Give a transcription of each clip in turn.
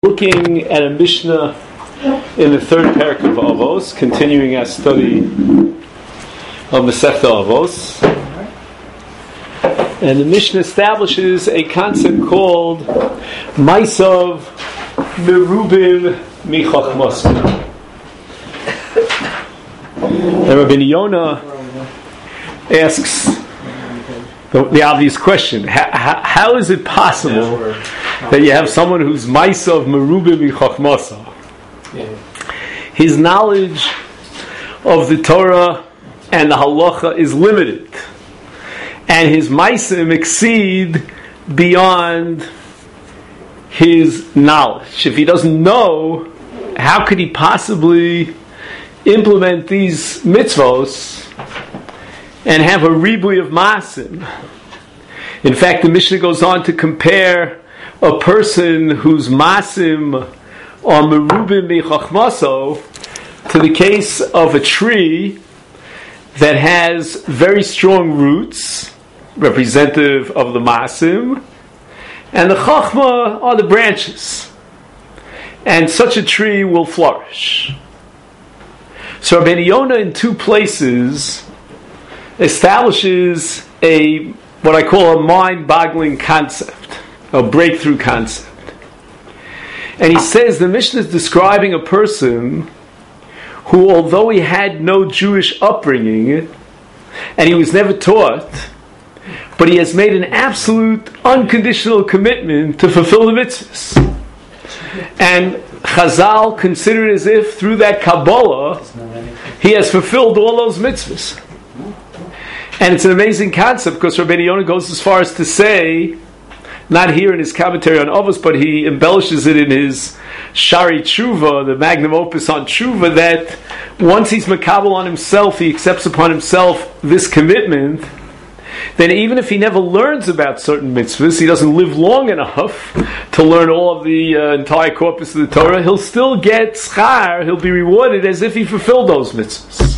Looking at a Mishnah in the third parak of Avos, continuing our study of Masechta Avos, and the Mishnah establishes a concept called Maisav Merubim Michachmas. And Rabbi Yonah asks the obvious question: how is it possible that you have someone who's Maisav Merubim Michachmasa? His knowledge of the Torah and the Halacha is limited, and his Maisim exceed beyond his knowledge. If he doesn't know, how could he possibly implement these mitzvos and have a ribui of Maasim? In fact, the Mishnah goes on to compare a person whose Maasim are Merubim Michachmaso to the case of a tree that has very strong roots, representative of the Maasim, and the Chachma are the branches. And such a tree will flourish. So Rabbi Yonah in two places establishes what I call a mind-boggling concept, a breakthrough concept. And he says the Mishnah is describing a person who, although he had no Jewish upbringing and he was never taught, but he has made an absolute unconditional commitment to fulfill the mitzvahs. And Chazal consider it as if through that Kabbalah he has fulfilled all those mitzvahs. And it's an amazing concept because Rabbi Yonah goes as far as to say, not here in his commentary on Avos, but he embellishes it in his Shari Tshuva, the magnum opus on Tshuva, that once he's makabel on himself, he accepts upon himself this commitment, then even if he never learns about certain mitzvahs, he doesn't live long enough to learn all of the entire corpus of the Torah, he'll still get schar, he'll be rewarded as if he fulfilled those mitzvahs.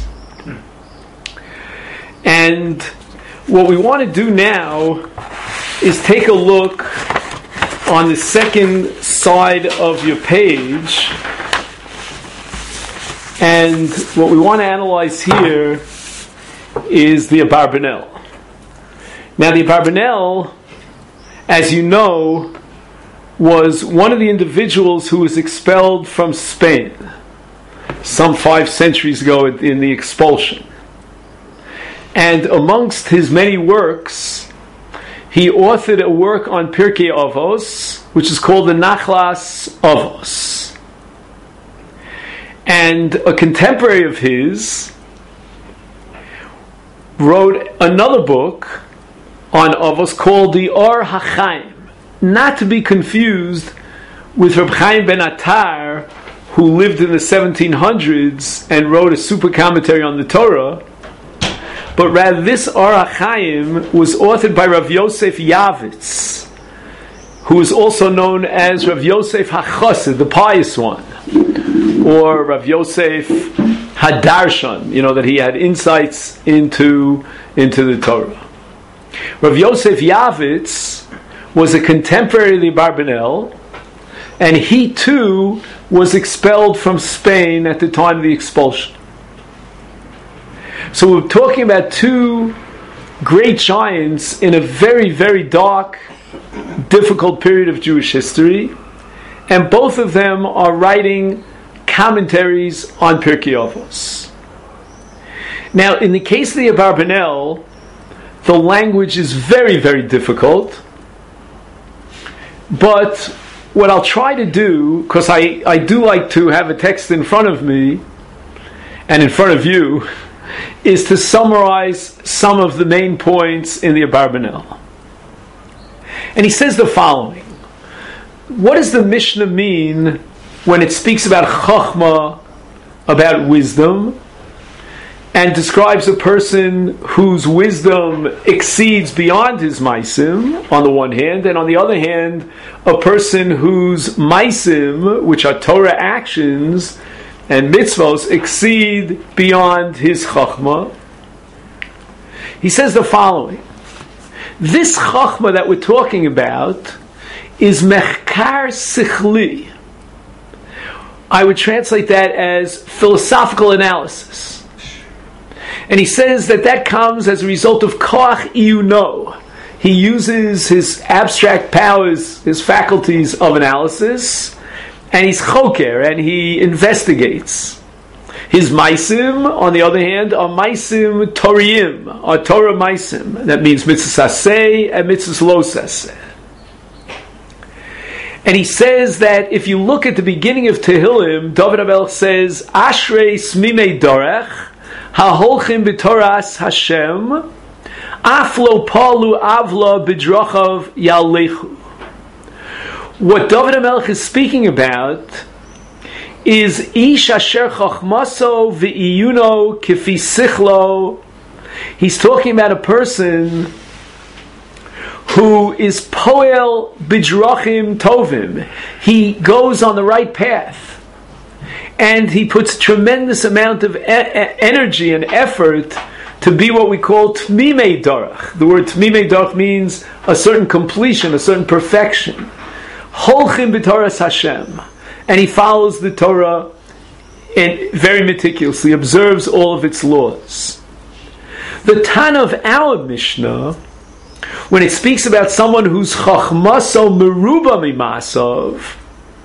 And what we want to do now is take a look on the second side of your page, and what we want to analyze here is the Abarbanel. Now the Abarbanel, as you know, was one of the individuals who was expelled from Spain some 5 centuries ago in the expulsion. And amongst his many works, he authored a work on Pirkei Avos, which is called the Nachlas Avos. And a contemporary of his wrote another book on Avos called the Or HaChaim, not to be confused with Reb Chaim ben Attar, who lived in the 1700s and wrote a super commentary on the Torah. But rather, this Or HaChaim was authored by Rav Yosef Yavitz, who is also known as Rav Yosef HaChassid, the pious one, or Rav Yosef HaDarshan, that he had insights into the Torah. Rav Yosef Yavitz was a contemporary of the Abarbanel, and he too was expelled from Spain at the time of the expulsion. So we're talking about two great giants in a very, very dark, difficult period of Jewish history, and both of them are writing commentaries on Pirkei Avos. Now, in the case of the Abarbanel, the language is very, very difficult, but what I'll try to do, because I do like to have a text in front of me, and in front of you, is to summarize some of the main points in the Abarbanel. And he says the following: what does the Mishnah mean when it speaks about Chachma, about wisdom, and describes a person whose wisdom exceeds beyond his Maisim, on the one hand, and on the other hand, a person whose Maisim, which are Torah actions, and mitzvos exceed beyond his chachma? He says the following: this chachma that we're talking about is mechkar sichli. I would translate that as philosophical analysis. And he says that comes as a result of koach iyuno. He uses his abstract powers, his faculties of analysis, and he's choker, and he investigates. His maisim, on the other hand, are maisim toriyim, are Torah maisim. That means mitzvah saseh and mitzvah lo saseh. And he says that if you look at the beginning of Tehillim, David HaMelech says, Ashrei smimei dorech, haholchim b'toras Hashem, aflo palu avla b'drachav yalechu. What David HaMelech is speaking about is ish asher chachmaso v'iyuno kifi sichlo. He's talking about a person who is poel b'drachim tovim. He goes on the right path, and he puts a tremendous amount of energy and effort to be what we call tmimei darach. The word tmimei darach means a certain completion, a certain perfection. Holchim b'toras Hashem. And he follows the Torah and very meticulously observes all of its laws. The Tana of our Mishnah, when it speaks about someone who's chachmaso meruba mimasov,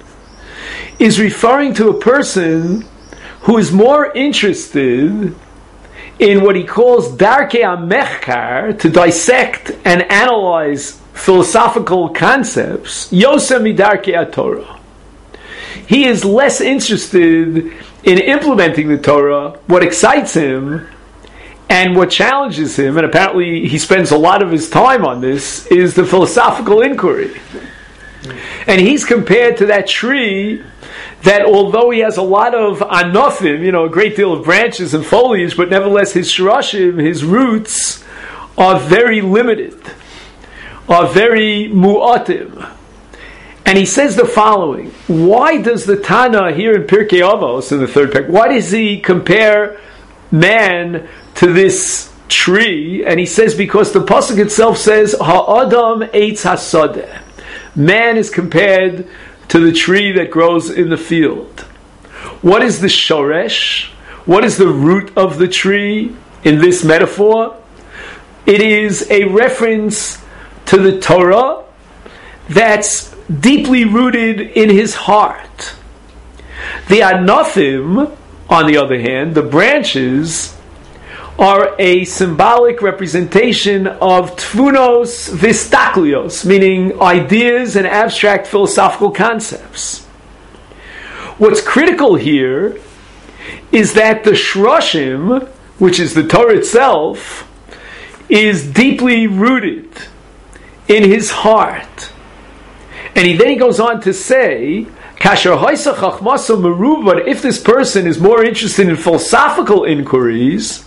is referring to a person who is more interested in what he calls darkei amechkar, to dissect and analyze philosophical concepts, yosem midarkei Torah. He is less interested in implementing the Torah. What excites him and what challenges him, and apparently he spends a lot of his time on this, is the philosophical inquiry. And he's compared to that tree that, although he has a lot of anofim, a great deal of branches and foliage, but nevertheless his shirashim, his roots, are very limited, are very mu'atim. And he says the following: why does the Tana here in Pirkei Avos, in the third parak, why does he compare man to this tree? And he says because the pasuk itself says ha'adam eitz hasadeh. Man is compared to the tree that grows in the field. What is the shoresh? What is the root of the tree in this metaphor? It is a reference to the Torah that's deeply rooted in his heart. The anofim, on the other hand, the branches, are a symbolic representation of tvunos vistaklios, meaning ideas and abstract philosophical concepts. What's critical here is that the shroshim, which is the Torah itself, is deeply rooted in his heart. And then he goes on to say, Kasher hoisa chachmasa meruv, but if this person is more interested in philosophical inquiries,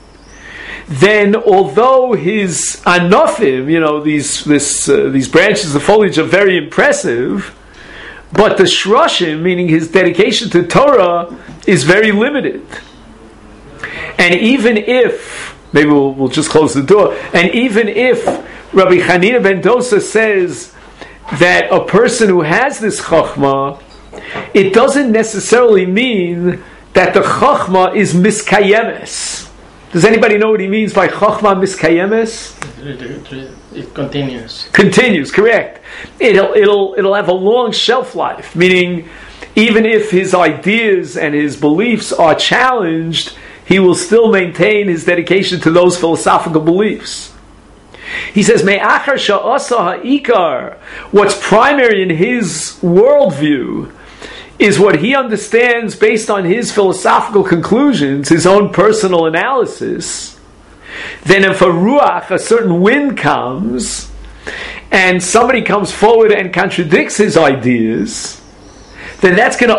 then although his anofim, these branches of foliage are very impressive, but the shroshim, meaning his dedication to Torah, is very limited. And even if, maybe we'll just close the door, and even if Rabbi Chanina ben Dosa says that a person who has this chachma, it doesn't necessarily mean that the chachma is miskayemes. Does anybody know what he means by chachma miskayemes? It continues. Continues, correct. It'll have a long shelf life, meaning even if his ideas and his beliefs are challenged, he will still maintain his dedication to those philosophical beliefs. He says, Me'achar sha'asa ha'ikar, what's primary in his worldview is what he understands based on his philosophical conclusions, his own personal analysis. Then if a ruach, a certain wind comes, and somebody comes forward and contradicts his ideas, then that's going to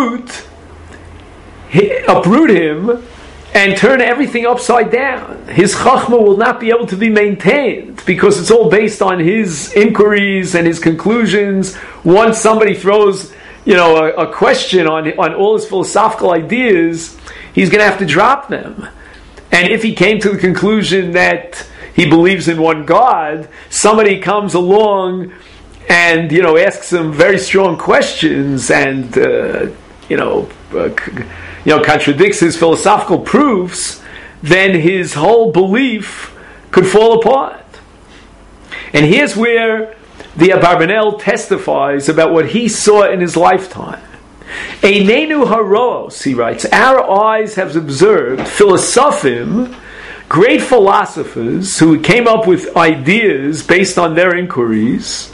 uproot him and turn everything upside down. His chachma will not be able to be maintained because it's all based on his inquiries and his conclusions. Once somebody throws, a question on all his philosophical ideas, he's going to have to drop them. And if he came to the conclusion that he believes in one God, somebody comes along and asks him very strong questions and contradicts his philosophical proofs, then his whole belief could fall apart. And here's where the Abarbanel testifies about what he saw in his lifetime. Einenu haros, he writes, our eyes have observed philosophim, great philosophers who came up with ideas based on their inquiries,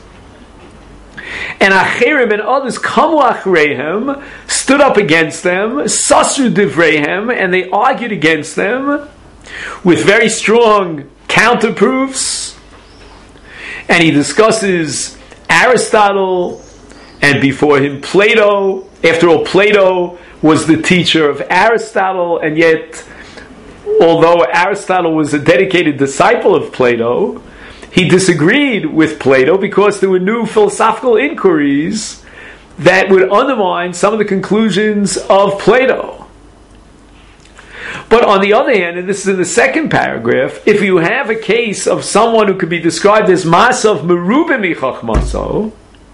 and acherim and others kamu achreihem, stood up against them, sasru divreihem, and they argued against them with very strong counterproofs. And he discusses Aristotle, and before him Plato. After all, Plato was the teacher of Aristotle, and yet, although Aristotle was a dedicated disciple of Plato, he disagreed with Plato because there were new philosophical inquiries that would undermine some of the conclusions of Plato. But on the other hand, and this is in the second paragraph, if you have a case of someone who could be described as Masav Merubah Michachmaso,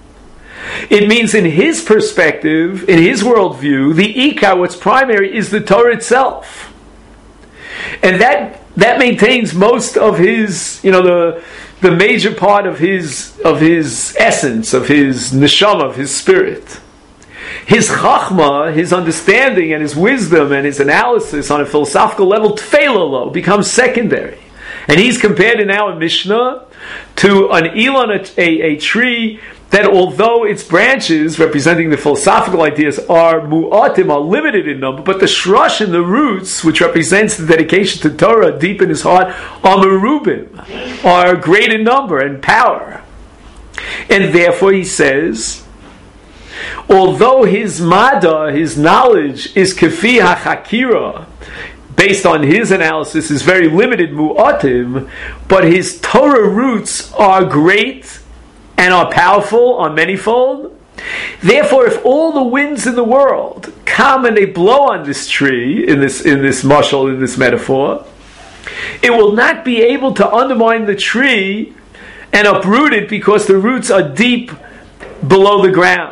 it means in his perspective, in his worldview, the Ikar, what's primary, is the Torah itself. And that maintains most of his, the major part of his essence, of his neshama, of his spirit. His chachma, his understanding and his wisdom and his analysis on a philosophical level, tfeilolo, becomes secondary. And he's compared in our Mishnah to an elon, a tree that although its branches, representing the philosophical ideas, are mu'atim, are limited in number, but the shrush and the roots, which represents the dedication to Torah deep in his heart, are merubim, are great in number and power. And therefore he says, although his mada, his knowledge, is kefi hachakira, based on his analysis, is very limited, mu'atim, but his Torah roots are great and are powerful, are manifold. Therefore, if all the winds in the world come and they blow on this tree, in this mashal, in this metaphor, it will not be able to undermine the tree and uproot it because the roots are deep below the ground.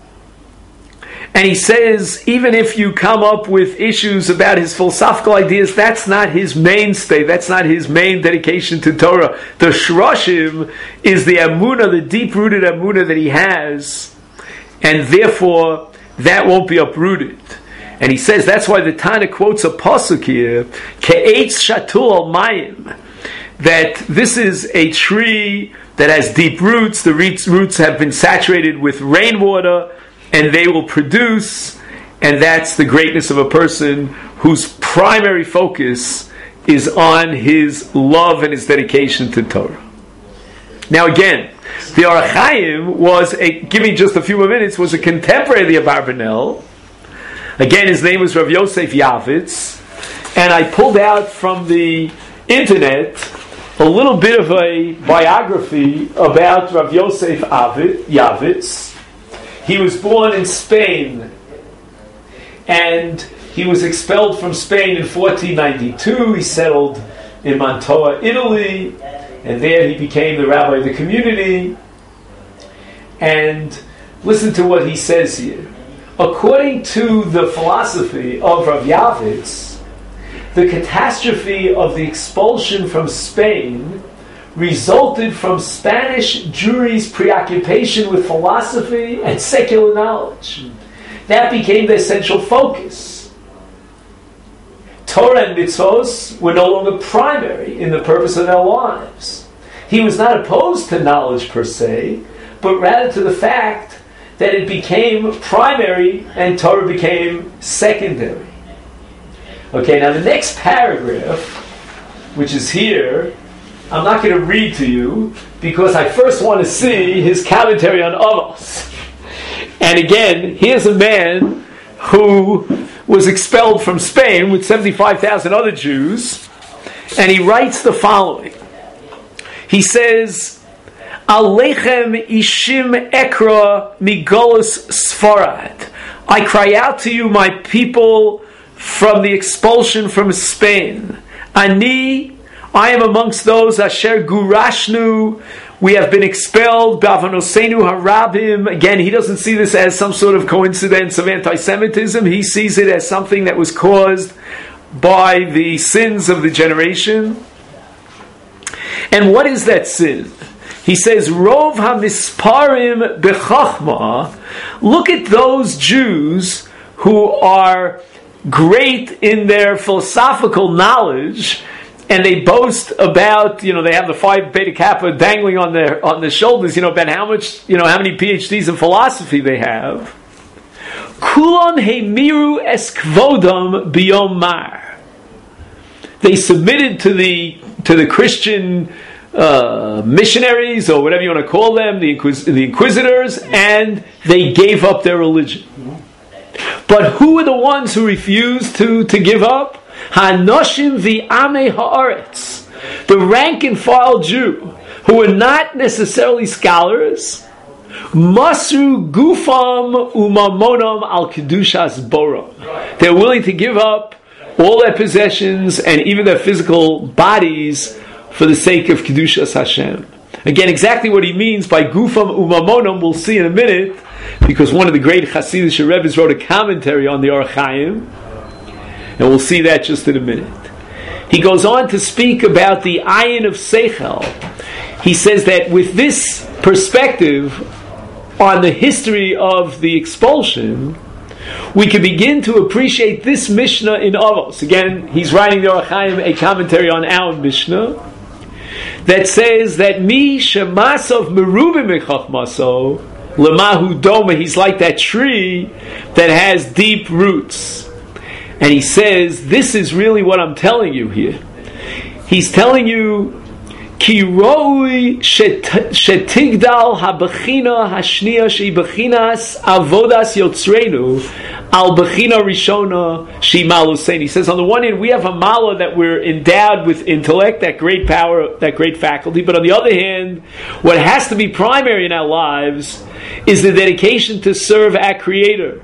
And he says, even if you come up with issues about his philosophical ideas, that's not his mainstay, that's not his main dedication to Torah. The shroshim is the amunah, the deep-rooted amunah that he has, and therefore that won't be uprooted. And he says that's why the Tana quotes a pasuk here, Ke'etz shatul al mayim, that this is a tree that has deep roots, the roots have been saturated with rainwater, and they will produce, and that's the greatness of a person whose primary focus is on his love and his dedication to Torah. Now again, the Orach Chaim give me just a few more minutes, was a contemporary of the Abarbanel. Again, his name was Rav Yosef Yavitz, and I pulled out from the internet a little bit of a biography about Rav Yosef Yavitz. He was born in Spain, and he was expelled from Spain in 1492. He settled in Mantua, Italy, and there he became the rabbi of the community. And listen to what he says here. According to the philosophy of Rav Yavitz, the catastrophe of the expulsion from Spain resulted from Spanish Jewry's preoccupation with philosophy and secular knowledge. That became their central focus. Torah and mitzvos were no longer primary in the purpose of their lives. He was not opposed to knowledge per se, but rather to the fact that it became primary and Torah became secondary. Okay, now the next paragraph, which is here, I'm not going to read to you because I first want to see his commentary on Avos. And again, here's a man who was expelled from Spain with 75,000 other Jews, and he writes the following. He says, Alechem ishim ekra migolus Sfarad. I cry out to you, my people, from the expulsion from Spain. I am amongst those asher gurashnu, We have been expelled. B'avonosenu harabim. Again, he doesn't see this as some sort of coincidence of anti-Semitism. He sees it as something that was caused by the sins of the generation. And what is that sin? He says, Rov hamisparim bechachma. Look at those Jews who are great in their philosophical knowledge, and they boast about, they have the Phi Beta Kappa dangling on their shoulders, about how many PhDs in philosophy they have. Kulam hemiru es kvodam biyom mar. They submitted to the Christian missionaries, or whatever you want to call them, the inquisitors, and they gave up their religion. But who are the ones who refused to give up? Hanoshim v'amei haaretz, the rank and file Jew, who are not necessarily scholars. Masru gufam umamonam al kedushas boram. They're willing to give up all their possessions and even their physical bodies for the sake of kedushas Hashem. Again, exactly what he means by gufam umamonam we'll see in a minute, because one of the great Hasidic Rebbe's wrote a commentary on the Orach Chaim, and we'll see that just in a minute. He goes on to speak about the ayin of Seichel. He says that with this perspective on the history of the expulsion, we can begin to appreciate this Mishnah in Avos. Again, he's writing the Orach Chaim a commentary on our Mishnah that says that mi shemasov merubim mechachmaso lemahu doma. He's like that tree that has deep roots. And he says, this is really what I'm telling you here. He's telling you, Ki roi shetigdal habechina hashniya shebechinas avodas yotzreinu al bechina rishona shimalusein. He says, on the one hand, we have a mala that we're endowed with intellect, that great power, that great faculty. But on the other hand, what has to be primary in our lives is the dedication to serve our Creator.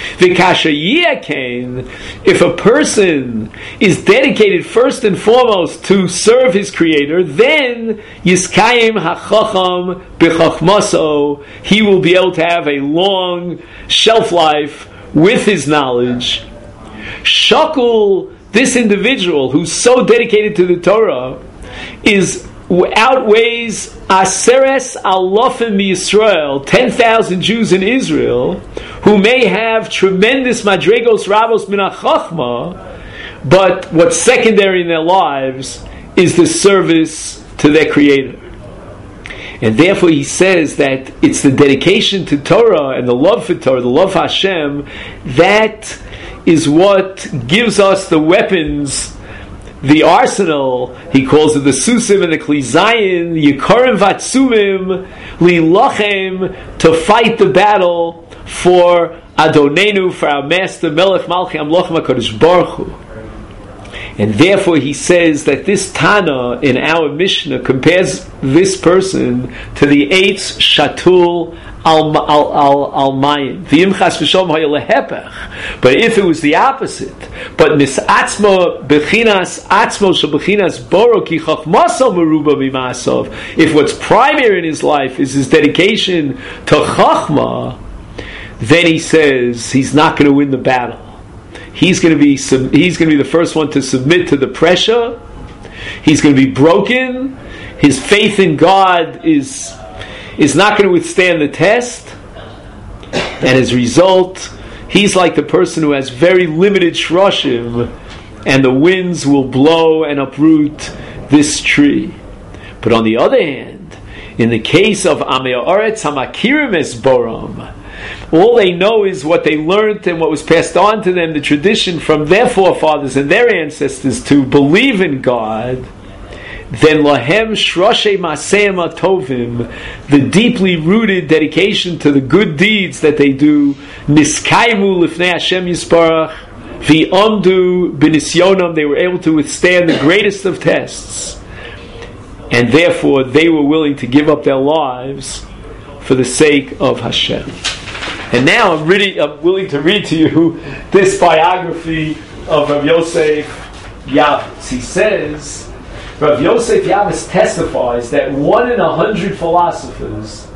If a person is dedicated first and foremost to serve his Creator, then Yiskayim HaChacham B'Chachmaso, he will be able to have a long shelf life with his knowledge. Shakul, this individual who's so dedicated to the Torah, outweighs Aseres Alofim Yisrael, 10,000 Jews in Israel, who may have tremendous madregos rabos min hachachma, but what's secondary in their lives is the service to their Creator. And therefore he says that it's the dedication to Torah and the love for Torah, the love for Hashem, that is what gives us the weapons, the arsenal. He calls it the Susim and the Kli Zayin, Yikarim Vatsumim, Lilachem, to fight the battle for Adonenu, for our Master, Melech Malchi Amloch HaKadosh Baruch Hu. And therefore he says that this Tana in our Mishnah compares this person to the Eitz Shatul al Mayim. But if it was the opposite, but Nisatzma Bechinas Atzmo Shabechinas Boroki Chachmaso Meruba Mimasov, if what's primary in his life is his dedication to Chachma, then he says he's not going to win the battle. He's going to be the first one to submit to the pressure. He's going to be broken. His faith in God is not going to withstand the test. And as a result, he's like the person who has very limited shroshim, and the winds will blow and uproot this tree. But on the other hand, in the case of Amei Haaretz Hamakirim Es Boram, all they know is what they learned and what was passed on to them, the tradition from their forefathers and their ancestors to believe in God. Then lahem shroshe maseim atovim, the deeply rooted dedication to the good deeds that they do, niskaimu lifnei Hashem Yisparach, v'omdu b'nisyonam, they were able to withstand the greatest of tests, and therefore they were willing to give up their lives for the sake of Hashem. And now I'm willing to read to you this biography of Rav Yosef Yavitz. He says Rav Yosef Yavis testifies that 1 in 100 philosophers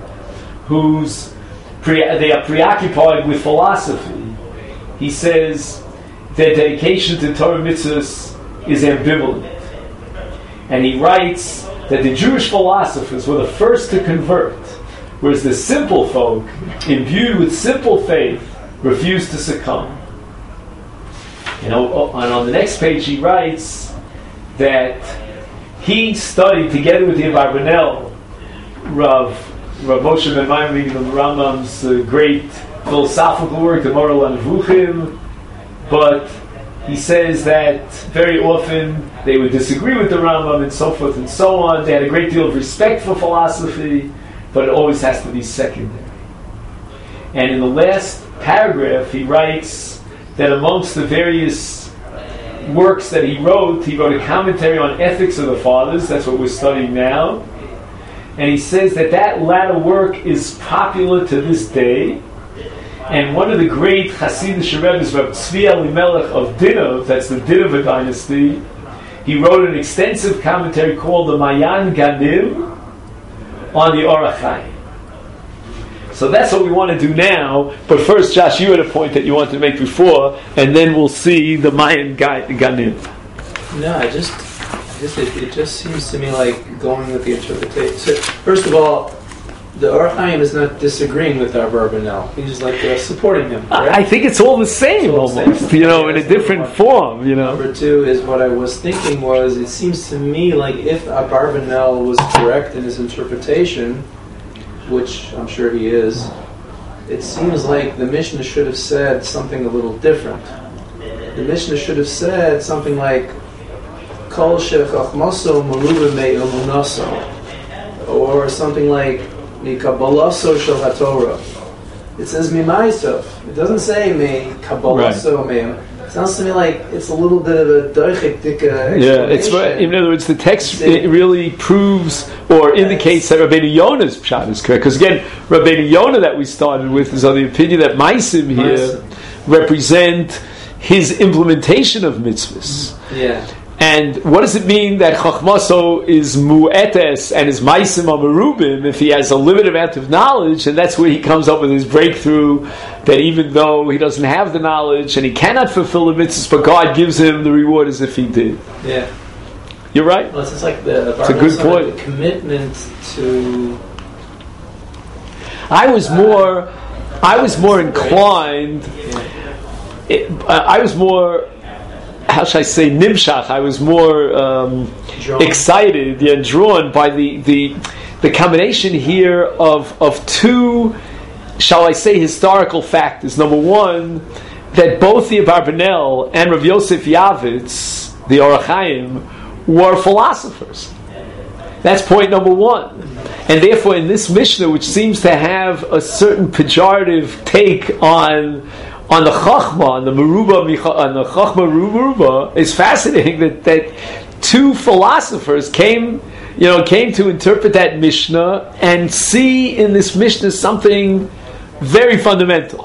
they are preoccupied with philosophy, he says their dedication to Torah mitzvahs is ambivalent. And he writes that the Jewish philosophers were the first to convert, whereas the simple folk, imbued with simple faith, refused to succumb. And on the next page he writes that he studied together with the Abarbanel, Rav Moshe ben Maimon, the Rambam's great philosophical work, the Moral Nevuchim, but he says that very often they would disagree with the Rambam and so forth and so on. They had a great deal of respect for philosophy, but it always has to be secondary. And in the last paragraph he writes that amongst the various works that he wrote a commentary on ethics of the fathers. That's what we're studying now. And he says that latter work is popular to this day. And one of the great Hasidic Rebbe's, Rav Tzvi Elimelech of Dinov, that's the Dinov dynasty, he wrote an extensive commentary called the Mayan Ganim on the Orach Chaim. So that's what we want to do now. But first, Josh, you had a point that you wanted to make before, and then we'll see the Mayan Ganim. No, it just seems to me like going with the interpretation. So, first of all, the Orach Chaim is not disagreeing with our Abarbanel. He's like supporting him. Correct? I think it's all the same, almost. In a different form. Number two is what I was thinking was, it seems to me like if Abarbanel was correct in his interpretation, which I'm sure he is, it seems like the Mishnah should have said something a little different. The Mishnah should have said something like Kol shechachmaso meruba me'emunaso, or something like Mikabalaso shel haTorah. It says Mimaisov. It doesn't say Me Kabalaso Meim. It sounds to me like it's a little bit of a doichik dika explanation. Yeah, it's in other words, the text it really proves or indicates that Rabbeinu Yonah's pshat is correct. Because again, Rabbeinu Yonah that we started with is on the opinion that Maisim here represent his implementation of mitzvahs. Yeah. And what does it mean that Chachmaso is mu'etes and is maisim amarubim if he has a limited amount of knowledge? And that's where he comes up with his breakthrough, that even though he doesn't have the knowledge and he cannot fulfill the mitzvahs, but God gives him the reward as if he did. Yeah. You're right. Well, it's like it's a good point. The commitment to... I was more inclined... I was more... How should I say, nimshach? I was more excited, drawn by the combination here of two, shall I say, historical factors. Number one, that both the Abarbanel and Rav Yosef Yavitz, the Orach Chaim, were philosophers. That's point number one. And therefore, in this Mishnah, which seems to have a certain pejorative take on the Chachma, on the Chachma Meruba, is fascinating that two philosophers came to interpret that Mishnah and see in this Mishnah something very fundamental.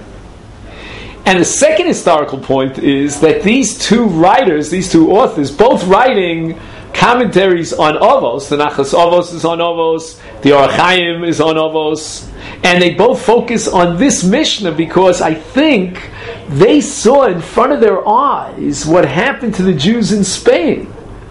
And the second historical point is that these two writers, these two authors, both writing commentaries on Avos, the Nachas Avos is on Avos, the Orach Chaim is on Avos, and they both focus on this Mishnah because I think they saw in front of their eyes what happened to the Jews in Spain.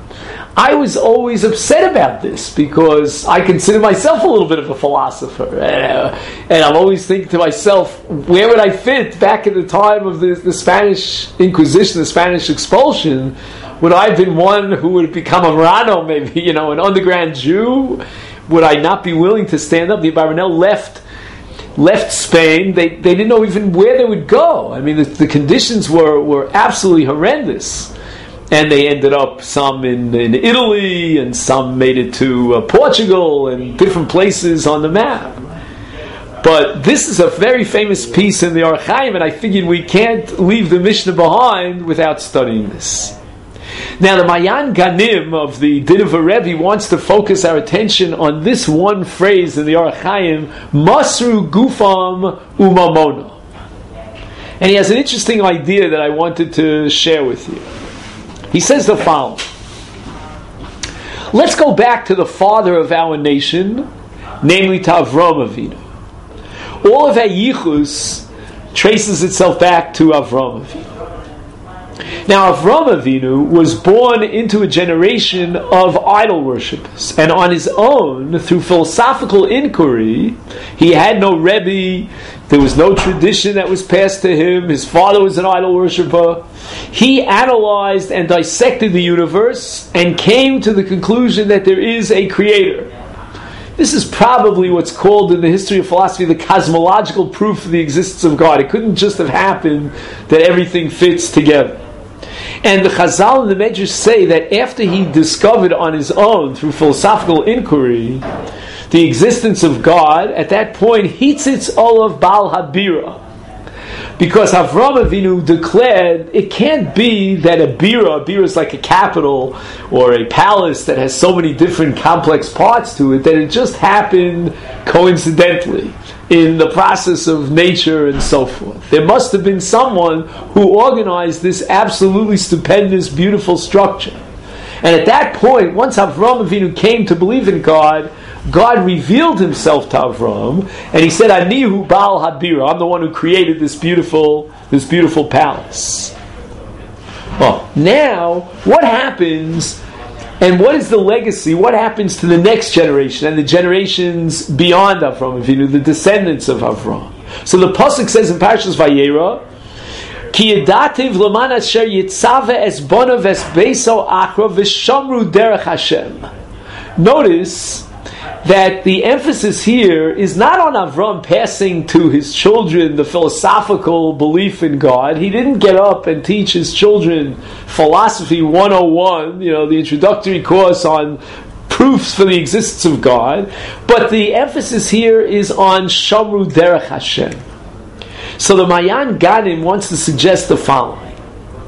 I was always upset about this because I consider myself a little bit of a philosopher, and I'm always thinking to myself, where would I fit back in the time of the Spanish Inquisition, the Spanish expulsion? Would I have been one who would become a Marano, maybe, an underground Jew? Would I not be willing to stand up? The Abarbanel left Spain. They didn't know even where they would go. I mean, the conditions were absolutely horrendous. And they ended up, some in Italy, and some made it to Portugal, and different places on the map. But this is a very famous piece in the Orach Chaim, and I figured we can't leave the Mishnah behind without studying this. Now, the Mayan Ganim of the Dinova Rebbe wants to focus our attention on this one phrase in the Orach Chaim, Masru Gufam Umamona. And he has an interesting idea that I wanted to share with you. He says the following. Let's go back to the father of our nation, namely to Avram Avinu. All of Hayichus traces itself back to Avram Avinu. Now, Avram Avinu was born into a generation of idol worshippers, and on his own, through philosophical inquiry, he had no Rebbe, there was no tradition that was passed to him, his father was an idol worshipper. He analyzed and dissected the universe and came to the conclusion that there is a creator. This is probably what's called in the history of philosophy the cosmological proof of the existence of God. It couldn't just have happened that everything fits together. And the Chazal and the Medrash say that after he discovered on his own, through philosophical inquiry, the existence of God, at that point, Hitzitz Olav Baal Habira. Because Avram Avinu declared it can't be that a bira is like a capital or a palace that has so many different complex parts to it, that it just happened coincidentally in the process of nature and so forth. There must have been someone who organized this absolutely stupendous, beautiful structure. And at that point, once Avram Avinu came to believe in God, God revealed himself to Avram, and he said, Anihu Baal Habira, I'm the one who created this beautiful palace. Well, now, what happens, and what is the legacy, what happens to the next generation, and the generations beyond Avram Avinu, the descendants of Avram? So the Pasuk says in Parashas Vayera, Ki yedativ l'man asher yitzave es bonav es beiso achra v'shamru derech Hashem. Notice that the emphasis here is not on Avram passing to his children the philosophical belief in God. He didn't get up and teach his children Philosophy 101, the introductory course on proofs for the existence of God. But the emphasis here is on Shamru Derech Hashem. So the Mayan Ganim wants to suggest the following.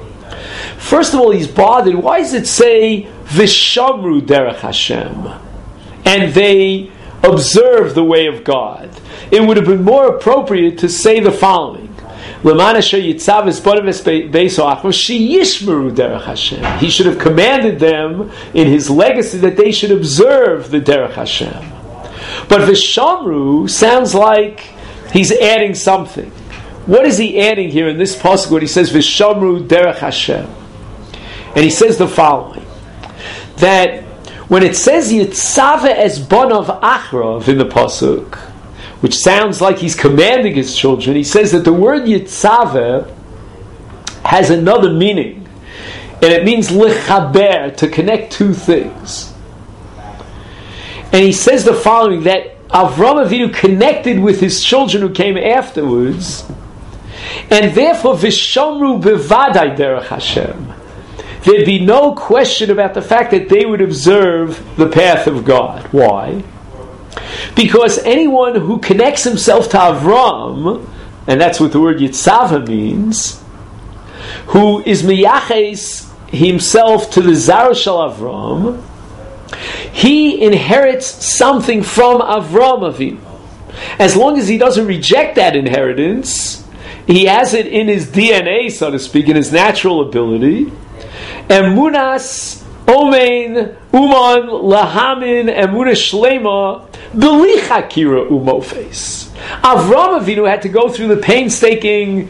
First of all, he's bothered. Why does it say Vishamru Derech Hashem? And they observe the way of God. It would have been more appropriate to say the following. He should have commanded them in his legacy that they should observe the Derech Hashem. But Vishamru sounds like he's adding something. What is he adding here in this pasuk when he says Vishamru Derech Hashem? And he says the following, that when it says Yitzave es bonav achrav in the pasuk, which sounds like he's commanding his children, he says that the word Yitzave has another meaning, and it means lechaber, to connect two things. And he says the following, that Avram Avinu connected with his children who came afterwards, and therefore Vishamru bevadai derech Hashem. There'd be no question about the fact that they would observe the path of God. Why? Because anyone who connects himself to Avram, and that's what the word Yitzava means, who is miyaches himself to the Zar Shel Avram, he inherits something from Avram Avinu. As long as he doesn't reject that inheritance, he has it in his DNA, so to speak, in his natural ability. Emunas Omein Uman Lahamin Emuna Shlema Belichakira Umofes. Avram Avinu had to go through the painstaking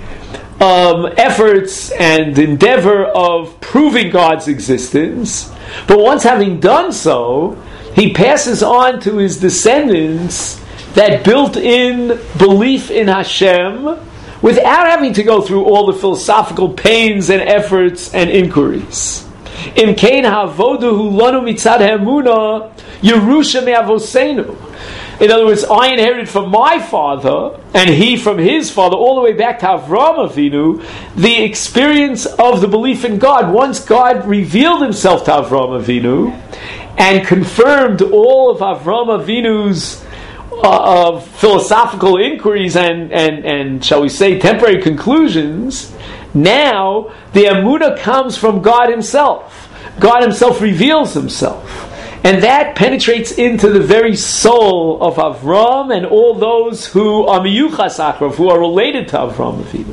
efforts and endeavor of proving God's existence, but once having done so, he passes on to his descendants that built-in belief in Hashem, without having to go through all the philosophical pains and efforts and inquiries. In Kain havodahu lanu mitzad ha'emuna Yerusha me'avosenu. In other words, I inherited from my father, and he from his father, all the way back to Avram Avinu, the experience of the belief in God. Once God revealed himself to Avram Avinu and confirmed all of Avram Avinu's of philosophical inquiries and shall we say temporary conclusions, now the Emunah comes from God Himself. God Himself reveals Himself, and that penetrates into the very soul of Avram and all those who are miyuchas achrav, who are related to Avram Avinu.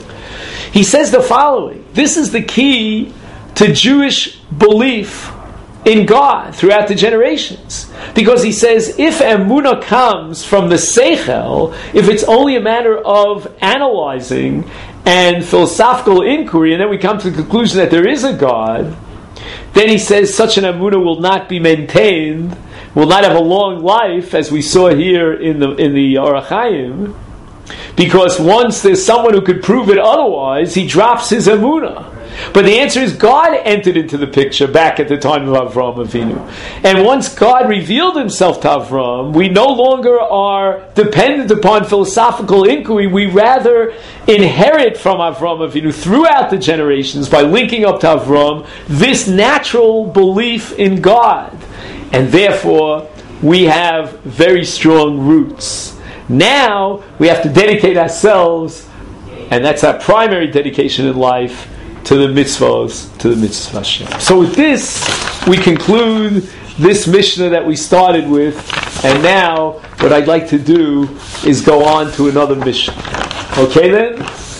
He says the following: this is the key to Jewish belief in God throughout the generations. Because he says, if emunah comes from the seichel, if it's only a matter of analyzing and philosophical inquiry, and then we come to the conclusion that there is a God, then he says such an emunah will not be maintained, will not have a long life, as we saw here in the Orach Chaim, because once there's someone who could prove it otherwise, he drops his emunah. But the answer is God entered into the picture back at the time of Avraham Avinu. And once God revealed himself to Avraham, we no longer are dependent upon philosophical inquiry. We rather inherit from Avraham Avinu throughout the generations by linking up to Avraham this natural belief in God. And therefore, we have very strong roots. Now, we have to dedicate ourselves, and that's our primary dedication in life, to the mitzvahs, to the mitzvah Hashem. So with this, we conclude this Mishnah that we started with, and now what I'd like to do is go on to another Mishnah. Okay then?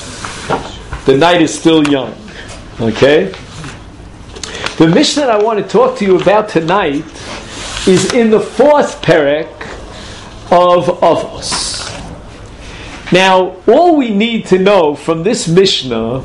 The night is still young. Okay? The Mishnah that I want to talk to you about tonight is in the 4th perek of Avos. Now, all we need to know from this Mishnah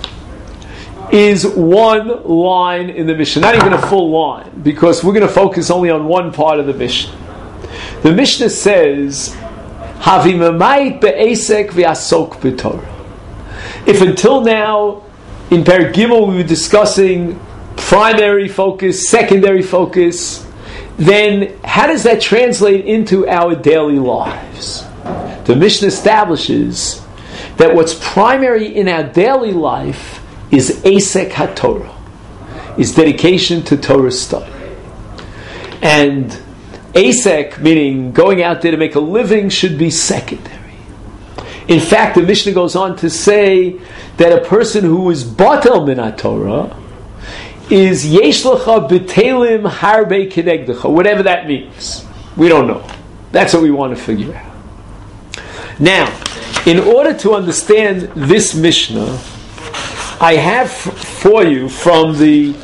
is one line in the Mishnah, not even a full line, because we're going to focus only on one part of the Mishnah. The Mishnah says, "Havimamayit be'esek v'asok b'Torah." If until now, in Perek Gimel, we were discussing primary focus, secondary focus, then how does that translate into our daily lives? The Mishnah establishes that what's primary in our daily life is Esek HaTorah, is dedication to Torah study. And Esek, meaning going out there to make a living, should be secondary. In fact, the Mishnah goes on to say that a person who is Batel Min HaTorah is Yesh Lecha B'Telim Harbe Kenegdecha, whatever that means. We don't know. That's what we want to figure out. Now, in order to understand this Mishnah, I have for you from the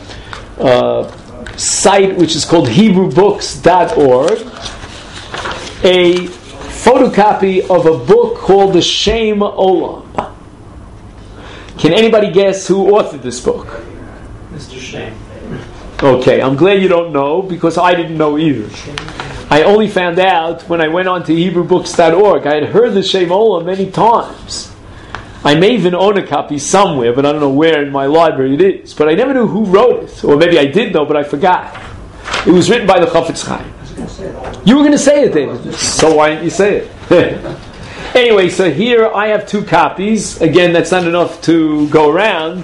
site which is called HebrewBooks.org a photocopy of a book called the Shem Olam. Can anybody guess who authored this book? Mr. Shem. Okay, I'm glad you don't know, because I didn't know either. I only found out when I went on to HebrewBooks.org. I had heard the Shem Olam many times. I may even own a copy somewhere, but I don't know where in my library it is. But I never knew who wrote it. Or maybe I did know, but I forgot. It was written by the Chafetz Chaim. You were going to say it, David. So why didn't you say it? Anyway, so here I have 2 copies. Again, that's not enough to go around.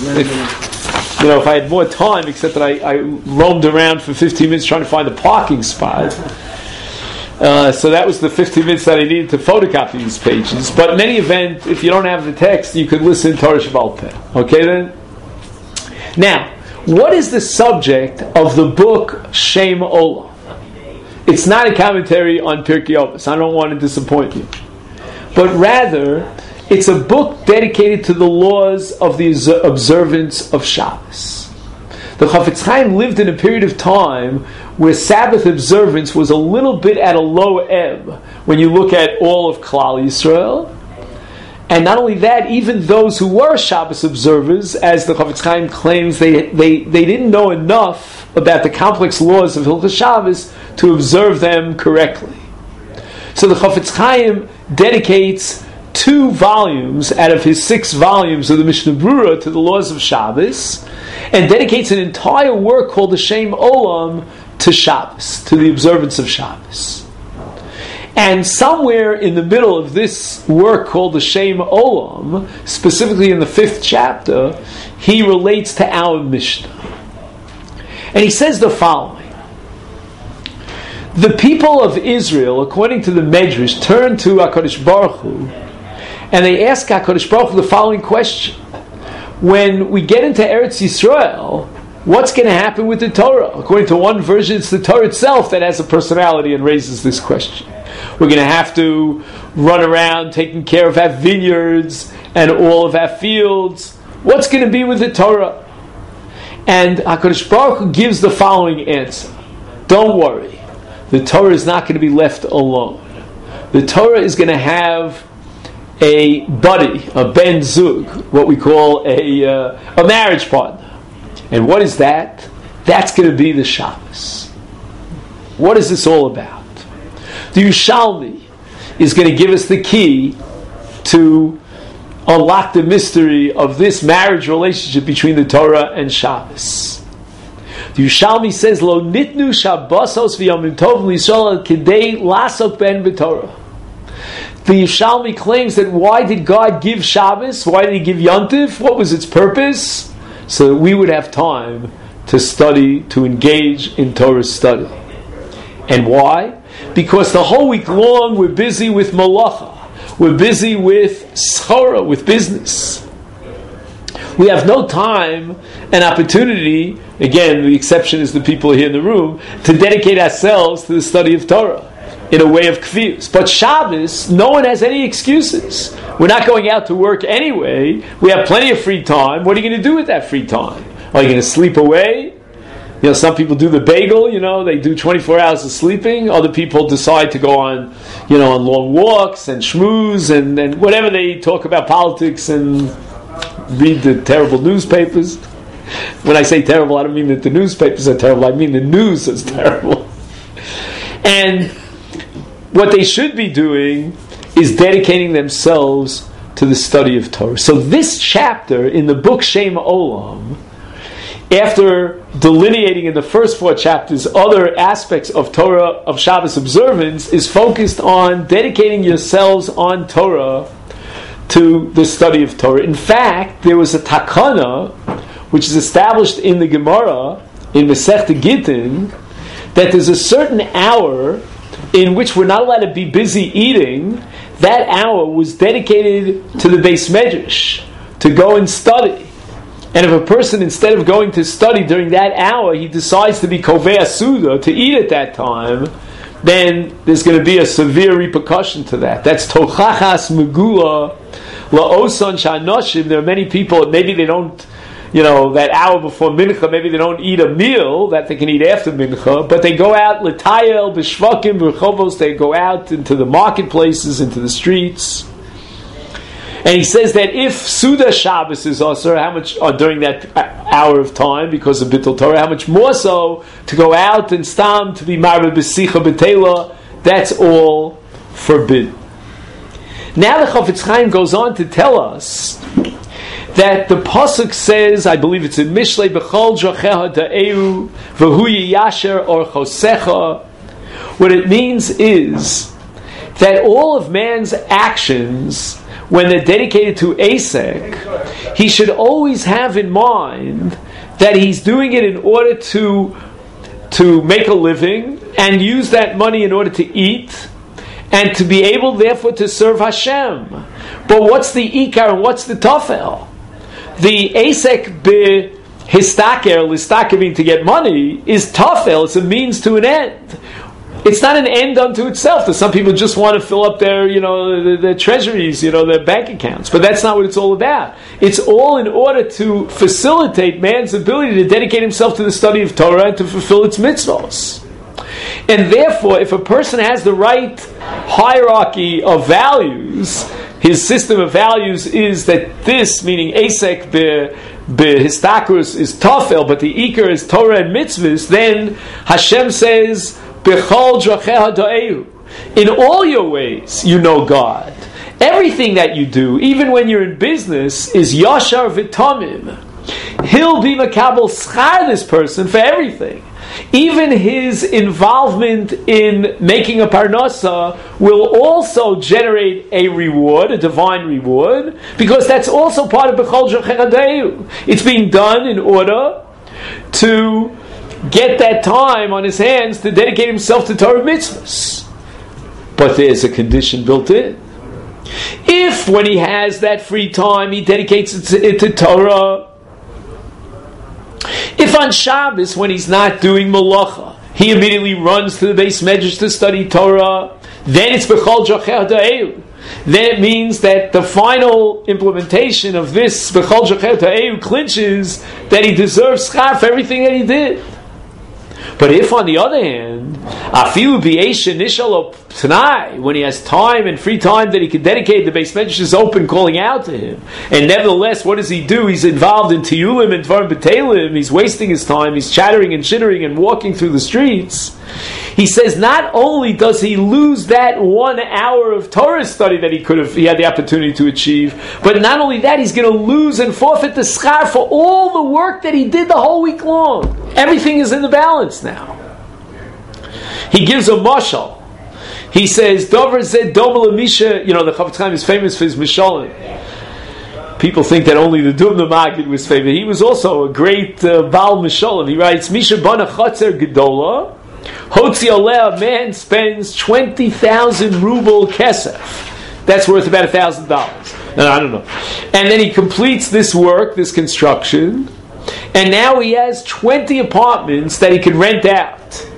If I had more time, except that I roamed around for 15 minutes trying to find a parking spot. So that was the 15 minutes that I needed to photocopy these pages. But in any event, if you don't have the text, you could listen Torah Sheba'al Peh. Okay then? Now, what is the subject of the book Shem Olam? It's not a commentary on Pirkei Avos. I don't want to disappoint you. But rather, it's a book dedicated to the laws of the observance of Shabbos. The Chafetz Chaim lived in a period of time where Sabbath observance was a little bit at a low ebb when you look at all of Klal Yisrael. And not only that, even those who were Shabbos observers, as the Chafetz Chaim claims, they didn't know enough about the complex laws of Hilchos Shabbos to observe them correctly. So the Chafetz Chaim dedicates 2 volumes out of his 6 volumes of the Mishnah Brura to the laws of Shabbos, and dedicates an entire work called the Shem Olam to Shabbos, to the observance of Shabbos. And somewhere in the middle of this work called the Shem Olam, specifically in the 5th chapter, he relates to our Mishnah. And he says the following: the people of Israel, according to the Medrash, turn to HaKadosh Baruch Hu, and they ask HaKadosh Baruch Hu the following question: when we get into Eretz Yisrael, what's going to happen with the Torah? According to one version, it's the Torah itself that has a personality and raises this question. We're going to have to run around taking care of our vineyards and all of our fields. What's going to be with the Torah? And HaKadosh Baruch Hu gives the following answer. Don't worry. The Torah is not going to be left alone. The Torah is going to have a buddy, a ben zug, what we call a marriage partner. And what is that? That's going to be the Shabbos. What is this all about? The Yerushalmi is going to give us the key to unlock the mystery of this marriage relationship between the Torah and Shabbos. The Yerushalmi says, "Lo nitnu Shabbosos v'yomim tov l'Yisrael k'dei lasok ben b'Torah." The Yerushalmi claims that why did God give Shabbos? Why did He give Yontif? What was its purpose? So that we would have time to study, to engage in Torah study. And why? Because the whole week long we're busy with malacha. We're busy with schora, with business. We have no time and opportunity, again, the exception is the people here in the room, to dedicate ourselves to the study of Torah in a way of kfiyus. But Shabbos, no one has any excuses. We're not going out to work anyway. We have plenty of free time. What are you going to do with that free time? Are you going to sleep away? You know, some people do the bagel, they do 24 hours of sleeping. Other people decide to go on, on long walks and schmooze and whatever they talk about politics and read the terrible newspapers. When I say terrible, I don't mean that the newspapers are terrible. I mean the news is terrible. And what they should be doing is dedicating themselves to the study of Torah. So this chapter in the book Shema Olam, after delineating in the first 4 chapters other aspects of Torah, of Shabbos observance, is focused on dedicating yourselves on Torah to the study of Torah. In fact, there was a takana which is established in the Gemara in Masechta Gittin that there's a certain hour in which we're not allowed to be busy eating. That hour was dedicated to the Beis Medrash, to go and study. And if a person, instead of going to study during that hour, he decides to be kovei suda, to eat at that time, then there's going to be a severe repercussion to that. That's tochachas megula la'osan sha'anoshim. There are many people, maybe they don't, that hour before mincha, maybe they don't eat a meal that they can eat after mincha, but they go out l'tayel b'shvakim b'rechovos. They go out into the marketplaces, into the streets. And he says that if Suda Shabbos is also, how much during that hour of time because of Bittul Torah, how much more so to go out and stam to be married b'sicha b'tela, that's all forbidden. Now the Chafetz Chaim goes on to tell us that the pasuk says, I believe it's in Mishlei, b'chol dracheha da'eu v'hu yiyasher or chosecha. What it means is that all of man's actions, when they're dedicated to Asek, he should always have in mind that he's doing it in order to make a living and use that money in order to eat and to be able, therefore, to serve Hashem. But what's the Ikar and what's the Tafel? The Asek histaker, listaker meaning to get money, is Tafel. It's a means to an end. It's not an end unto itself. Some people just want to fill up their, their treasuries, their bank accounts. But that's not what it's all about. It's all in order to facilitate man's ability to dedicate himself to the study of Torah and to fulfill its mitzvahs. And therefore, if a person has the right hierarchy of values, his system of values is that this, meaning Asek behistakrus, is Tafel, but the Iker is Torah and mitzvahs, then Hashem says, in all your ways, you know God. Everything that you do, even when you're in business, is Yashar V'Tamim. He'll be Makabel Schar, this person, for everything. Even his involvement in making a parnasa will also generate a reward, a divine reward, because that's also part of B'chol Drachecha Da'eu. It's being done in order to get that time on his hands to dedicate himself to Torah mitzvahs. But there's a condition built in. If when he has that free time he dedicates it to Torah, if on Shabbos when he's not doing malacha he immediately runs to the Beis Medrash to study Torah, then it's B'chol Drachecha Da'eu. then it means that the final implementation of this B'chol Shecher Ta'eu clinches that he deserves schar for everything that he did. But if, on the other hand, afilu b'yesha nishalo tonight, when he has time and free time that he can dedicate, the Beis Medrash is open, calling out to him, and nevertheless, what does he do? He's involved in tiyulim and dvarim b'teilim. He's wasting his time. He's chattering and chittering and walking through the streets. He says not only does he lose that 1 hour of Torah study that he had the opportunity to achieve, but not only that, he's going to lose and forfeit the schar for all the work that he did the whole week long. Everything is in the balance now. He gives a mashal. He says, Dover zed domel misha. The Chafetz Chaim is famous for his mishalim. People think that only the Dubna Magid was famous. He was also a great Baal mishalim. He writes, Misha bana chatzer gedola. Hotzi Oleh, a man spends 20,000 ruble kesef. That's worth about $1,000. No, I don't know. And then he completes this work, this construction, and now he has 20 apartments that he can rent out.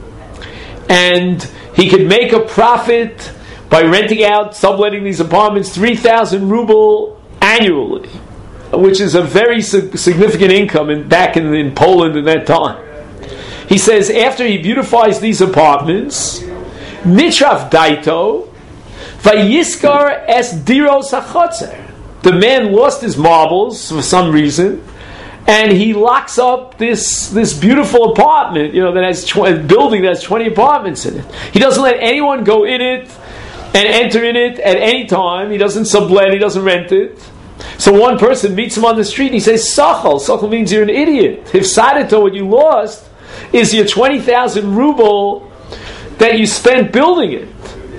And he could make a profit by renting out, subletting these apartments, 3,000 ruble annually, which is a very significant income back in Poland in that time. He says after he beautifies these apartments, Nitraf Daito, Vayiskar es diros hachotzer. The man lost his marbles for some reason, and he locks up this beautiful apartment, that has building that has 20 apartments in it. He doesn't let anyone go in it and enter in it at any time. He doesn't sublet. He doesn't rent it. So one person meets him on the street and he says, "Sachal." Sachal means you're an idiot. Hifsadeto, what you lost is your 20,000 ruble that you spent building it,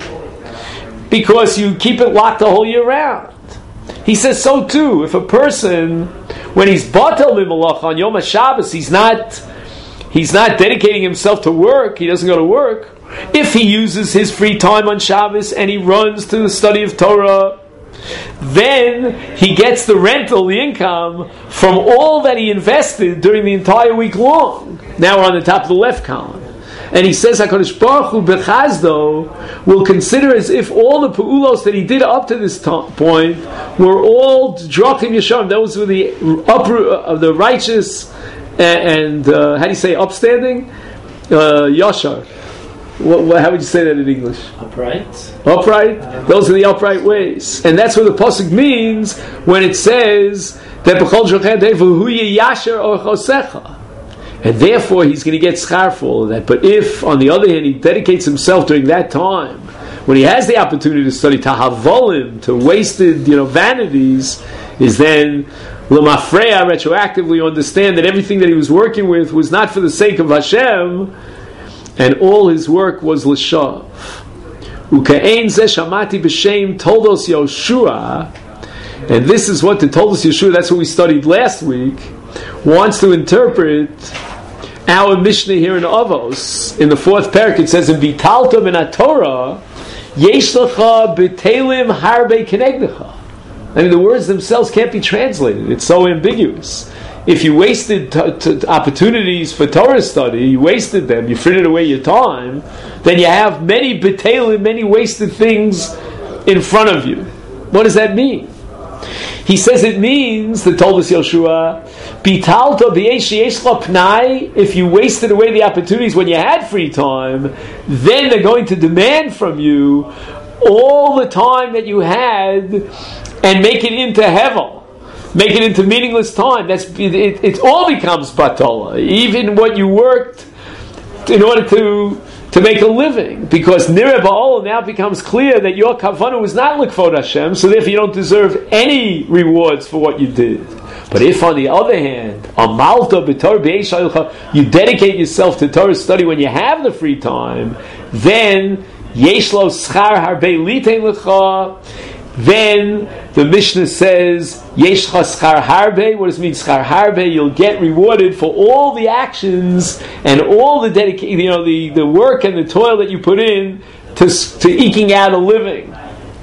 because you keep it locked the whole year round. He says so too, if a person, when he's batel mimalach on Yom HaShabbos, he's not dedicating himself to work, he doesn't go to work, if he uses his free time on Shabbos and he runs to the study of Torah, then he gets the rental, the income, from all that he invested during the entire week long. Now we're on the top of the left column. And he says, HaKadosh Baruch Hu Bechazdo will consider as if all the Pu'ulos that he did up to this point were all Drachim Yesharim. Those were the righteous and how do you say, upstanding? Yashar. How would you say that in English? Upright. Upright? Those are the upright ways. And that's what the Pasuk means when it says that B'chol Shochet Hu Yasher or Chosecha. And therefore he's going to get schar for all of that. But if, on the other hand, he dedicates himself during that time, when he has the opportunity to study Tahavolim, to wasted, vanities, is then L'mafreya, retroactively understand that everything that he was working with was not for the sake of Hashem, and all his work was l'shav. Uke'ein zeh shamati b'shem Toldos Yoshua, and this is what the Toldos Yoshua, that's what we studied last week, wants to interpret our Mishnah here in Avos. In the 4th parak it says, in Vitalta min HaTorah, yesh lecha b'telim harbe kenegdecha. The words themselves can't be translated. It's so ambiguous. If you wasted opportunities for Torah study, you wasted them, you frittered away your time, then you have many betelim, many wasted things in front of you. What does that mean? He says it means, the told us Yoshua, Bitalto b'yesh pnai, if you wasted away the opportunities when you had free time, then they're going to demand from you all the time that you had and make it into hevel. Make it into meaningless time. It all becomes batola, even what you worked in order to make a living, because nireh ba'ol now becomes clear that your kavanah was not l'kvod Hashem, so therefore you don't deserve any rewards for what you did. But if, on the other hand, amalta b'torah b'yesh, you dedicate yourself to Torah study when you have the free time, then yesh lo schar harbe litein lecha. Then the Mishnah says, Yesh schar harbe. What does it mean, schar harbe? You'll get rewarded for all the actions and all the dedication, the work and the toil that you put in to eking out a living.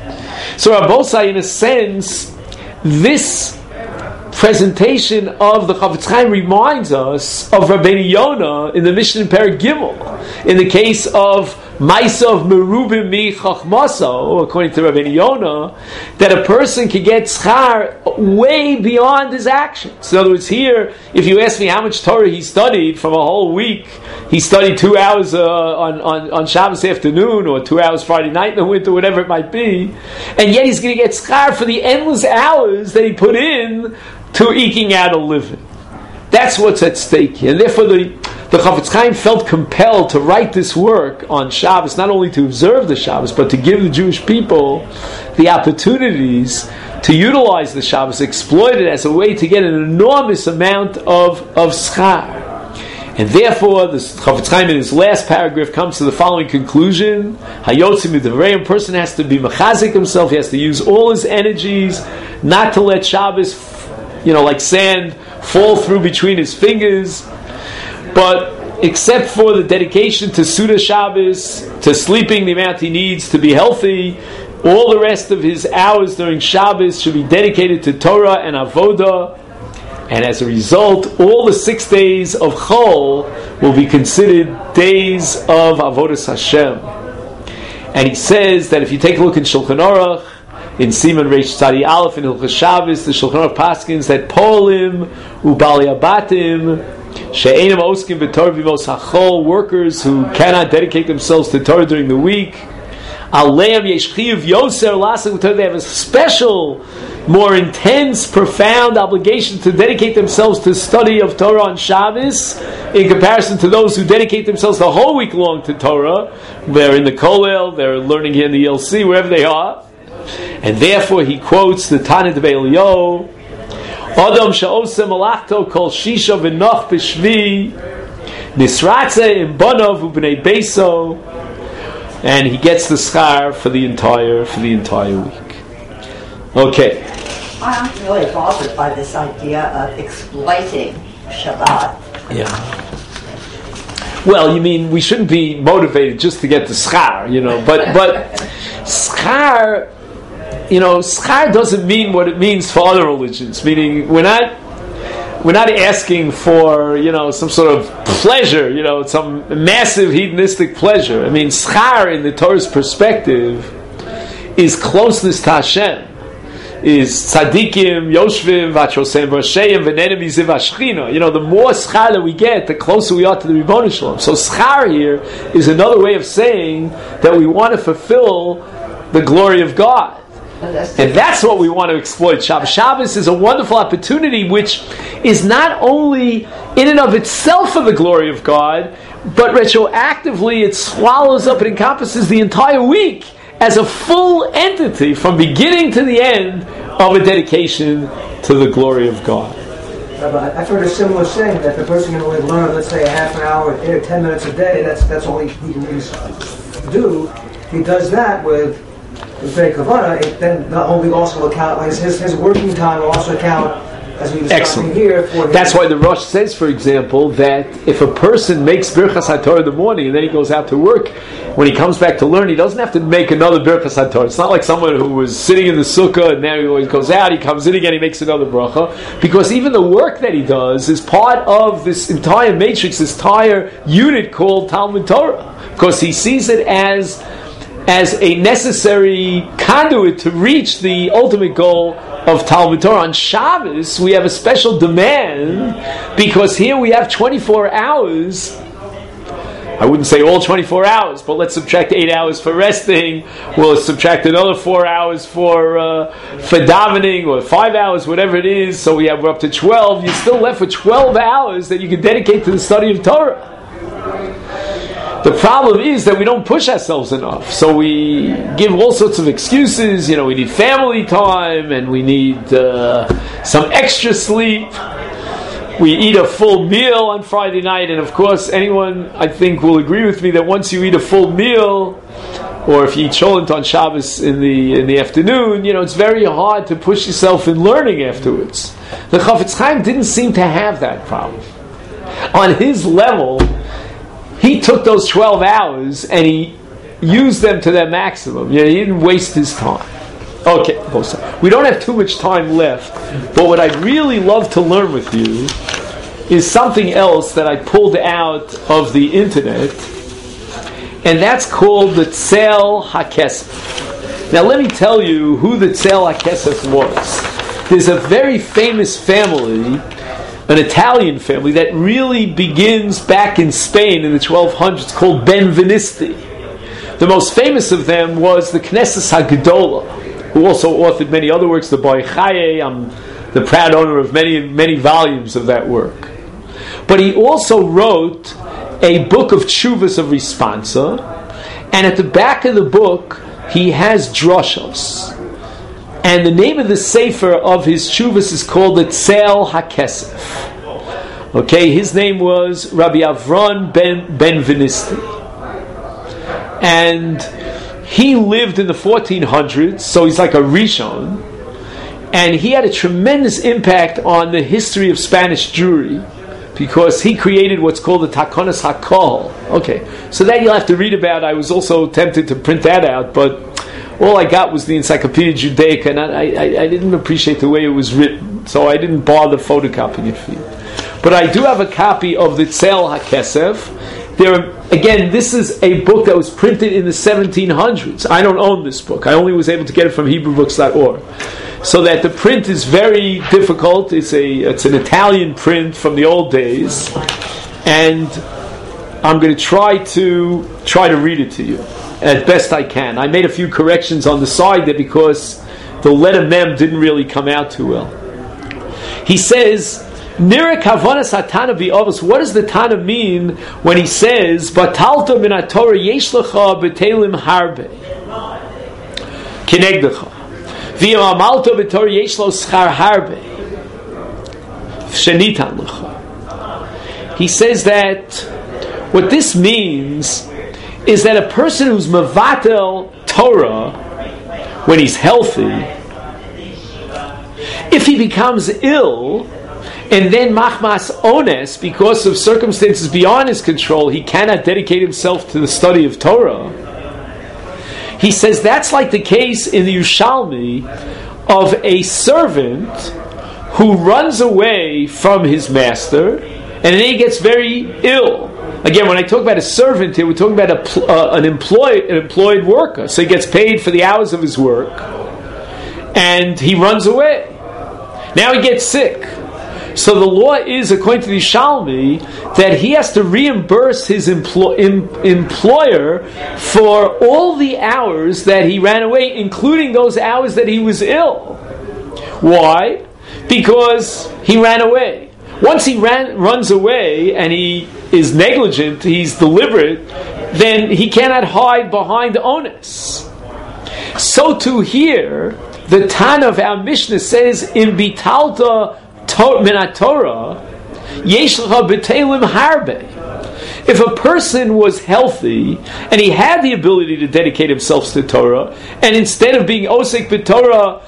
So Rabbosai, in a sense, this presentation of the Chafetz Chaim reminds us of Rabbeinu Yonah in the Mishnah in Perek Gimel, in the case of Ma'asav merubim mi chachmaso, according to Rabbeinu Yonah, that a person can get schar way beyond his actions. In other words, here, if you ask me how much Torah he studied from a whole week, he studied 2 hours on Shabbos afternoon, or 2 hours Friday night in the winter, whatever it might be, and yet he's going to get schar for the endless hours that he put in to eking out a living. That's what's at stake here. And therefore the Chafetz Chaim felt compelled to write this work on Shabbos, not only to observe the Shabbos, but to give the Jewish people the opportunities to utilize the Shabbos, exploit it as a way to get an enormous amount of schar. And therefore, the Chafetz Chaim in his last paragraph comes to the following conclusion: Hayotzim midavrei, a person has to be mechazik himself, he has to use all his energies, not to let Shabbos, like sand, fall through between his fingers, but except for the dedication to Suda Shabbos, to sleeping the amount he needs to be healthy, all the rest of his hours during Shabbos should be dedicated to Torah and Avodah, and as a result, all the 6 days of Chol will be considered days of Avodas Hashem. And he says that if you take a look in Shulchan Aruch, in Siman Reish Tzadi Aleph in Hilchos Shabbos, the Shulchan Aruch paskins that Polim Ubali Abatim She'enim Oskim B'Torah V'Mos HaChol, workers who cannot dedicate themselves to Torah during the week, Aleim Yesh Chiyuv Yoser Lasek B'Torah, they have a special, more intense, profound obligation to dedicate themselves to study of Torah on Shabbos, in comparison to those who dedicate themselves the whole week long to Torah. They're in the Kollel, they're learning here in the ELC, wherever they are. And therefore he quotes the Tana de Be'elio, Adam sha'oseh malachto kol shisha v'noch b'shvi nisratze im bonov u'bnei beiso, and he gets the schar for the entire week. Okay. I'm really bothered by this idea of exploiting Shabbat. Yeah. Well, you mean we shouldn't be motivated just to get the schar, but schar. Schar doesn't mean what it means for other religions. Meaning, we're not asking for some sort of pleasure, some massive hedonistic pleasure. I mean, schar in the Torah's perspective is closeness to Hashem. Is tzaddikim yoshvim v'achosem v'sheim v'nenim yiziv v'ashchina. The more schar that we get, the closer we are to the Ribono Shalom. So schar here is another way of saying that we want to fulfill the glory of God. And that's what we want to exploit. Shabbos is a wonderful opportunity which is not only in and of itself for the glory of God, but retroactively it swallows up and encompasses the entire week as a full entity from beginning to the end of a dedication to the glory of God. I've heard a similar saying that the person can only learn, let's say, a half an hour, 10 minutes a day. That's all he can do. If he does that with very kavanah, it then not only also account his working time will also count, as we discussed here. That's why the Rosh says, for example, that if a person makes Birchas HaTorah in the morning and then he goes out to work, when he comes back to learn, he doesn't have to make another Birchas HaTorah. It's not like someone who was sitting in the sukkah and now he always goes out, he comes in again, he makes another bracha, because even the work that he does is part of this entire matrix, this entire unit called Talmud Torah, because he sees it as a necessary conduit to reach the ultimate goal of Talmud Torah. On Shabbos, we have a special demand because here we have 24 hours. I wouldn't say all 24 hours, but let's subtract 8 hours for resting. We'll subtract another 4 hours for davening, or 5 hours, whatever it is. So we're up to 12. You're still left with 12 hours that you can dedicate to the study of Torah. The problem is that we don't push ourselves enough. So we give all sorts of excuses. We need family time, and we need some extra sleep. We eat a full meal on Friday night, and of course, anyone I think will agree with me that once you eat a full meal, or if you eat cholent on Shabbos in the afternoon, it's very hard to push yourself in learning afterwards. The Chafetz Chaim didn't seem to have that problem. On his level, he took those 12 hours and he used them to their maximum. He didn't waste his time. Okay, we don't have too much time left, but what I'd really love to learn with you is something else that I pulled out of the internet, and that's called the Tzel HaKesef. Now let me tell you who the Tzel HaKesef was. There's a very famous family, an Italian family, that really begins back in Spain in the 1200s, called Benvenisti. The most famous of them was the Knesset HaGedolah, who also authored many other works, the Boi Chaye. I'm the proud owner of many volumes of that work. But he also wrote a book of tshuvas of responsa, and at the back of the book he has droshos. And the name of the sefer of his tshuvas is called the Tzel HaKesef. Okay, his name was Rabbi Avron Benvenisti. And he lived in the 1400s, so he's like a Rishon. And he had a tremendous impact on the history of Spanish Jewry, because he created what's called the Takonos HaKol. Okay, so that you'll have to read about. I was also tempted to print that out, but all I got was the Encyclopedia Judaica, and I didn't appreciate the way it was written, so I didn't bother photocopying it for you. But I do have a copy of the Tzel HaKesef. Again, this is a book that was printed in the 1700s. I don't own this book. I only was able to get it from HebrewBooks.org. So that the print is very difficult. It's an Italian print from the old days, and I'm going to try to read it to you as best I can. I made a few corrections on the side there because the letter mem didn't really come out too well. He says, Nira kavanas hatana bi'avos. What does the Tana mean when he says, Batalta min haTorah yesh lecha b'telim harbe kinegdecha v'yam amalta b'Torah yesh lo schar harbe shenitan lecha. He says that what this means is that a person who's mevatel Torah when he's healthy, if he becomes ill, and then machmas ones, because of circumstances beyond his control, he cannot dedicate himself to the study of Torah. He says that's like the case in the Yerushalmi of a servant who runs away from his master, and then he gets very ill. Again, when I talk about a servant here, we're talking about an employed worker. So he gets paid for the hours of his work, and he runs away. Now he gets sick. So the law is, according to the Yerushalmi, that he has to reimburse his employer for all the hours that he ran away, including those hours that he was ill. Why? Because he ran away. Once he runs away and he is negligent, he's deliberate, then he cannot hide behind onus. So too here, the Tana of our Mishnah says, in Bitalta min Torah, yesh lecha b'telim harbe. If a person was healthy and he had the ability to dedicate himself to Torah, and instead of being osek b'Torah,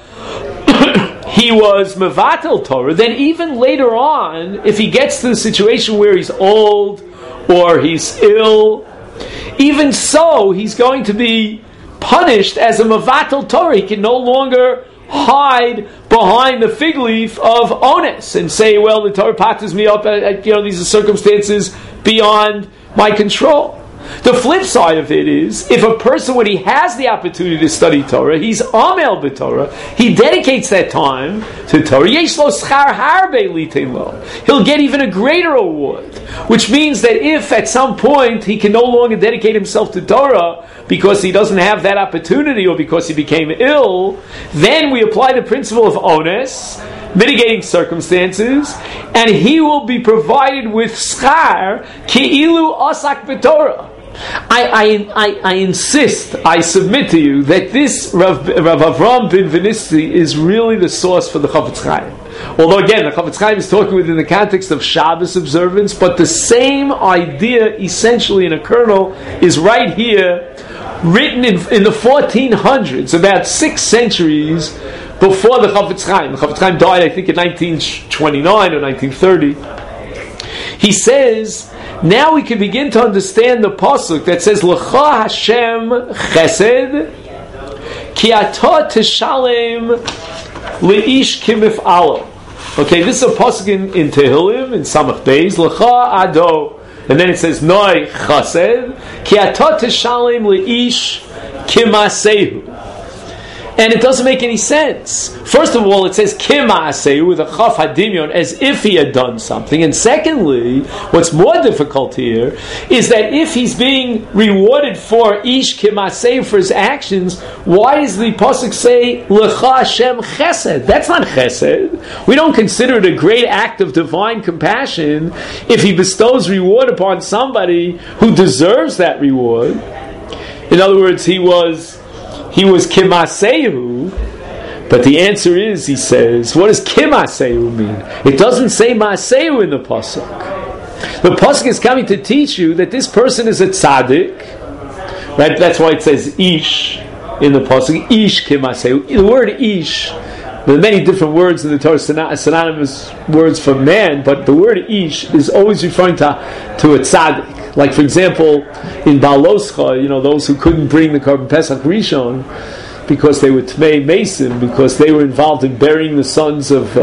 he was mevatel Torah, then even later on, if he gets to the situation where he's old or he's ill, even so, he's going to be punished as a mevatel Torah. He can no longer hide behind the fig leaf of onus and say, well, the Torah patters me up, these are circumstances beyond my control. The flip side of it is, if a person, when he has the opportunity to study Torah, he's amel b'Torah, he dedicates that time to Torah, yesh lo schar harbe litein lo. He'll get even a greater reward, which means that if at some point he can no longer dedicate himself to Torah because he doesn't have that opportunity or because he became ill, then we apply the principle of onus, mitigating circumstances, and he will be provided with schar ki'ilu asak b'Torah. I insist, I submit to you that this Rav Avram Benvenisti is really the source for the Chafetz Chaim. Although again, the Chafetz Chaim is talking within the context of Shabbos observance, but the same idea, essentially in a kernel, is right here, written in the 1400s, about 6 centuries before the Chafetz Chaim. The Chafetz Chaim died, I think, in 1929 or 1930. He says, now we can begin to understand the pasuk that says, L'cha Hashem chesed, ki atah teshalem leish kimif'alo. Okay, this is a pasuk in Tehillim, in Samach Beis, L'cha ado, And then it says, Noi chased, ki atot teshalem leish kimasehu. And it doesn't make any sense. First of all, it says kimasehu with a chaf hadimion, as if he had done something. And secondly, what's more difficult here is that if he's being rewarded for ish kimasehu for his actions, why does the pasuk say lecha Hashem chesed? That's not chesed. We don't consider it a great act of divine compassion if he bestows reward upon somebody who deserves that reward. In other words, he was kimasehu, but the answer is, he says, what does kimasehu mean? It doesn't say masehu in the pasuk. The pasuk is coming to teach you that this person is a tzaddik, right? That's why it says ish in the pasuk, ish kimasehu. The word ish, there are many different words in the Torah, synonymous words for man, but the word ish is always referring to a tzaddik. Like, for example, in Baloscha, those who couldn't bring the Korban Pesach Rishon because they were Tmei Mason, because they were involved in burying the sons of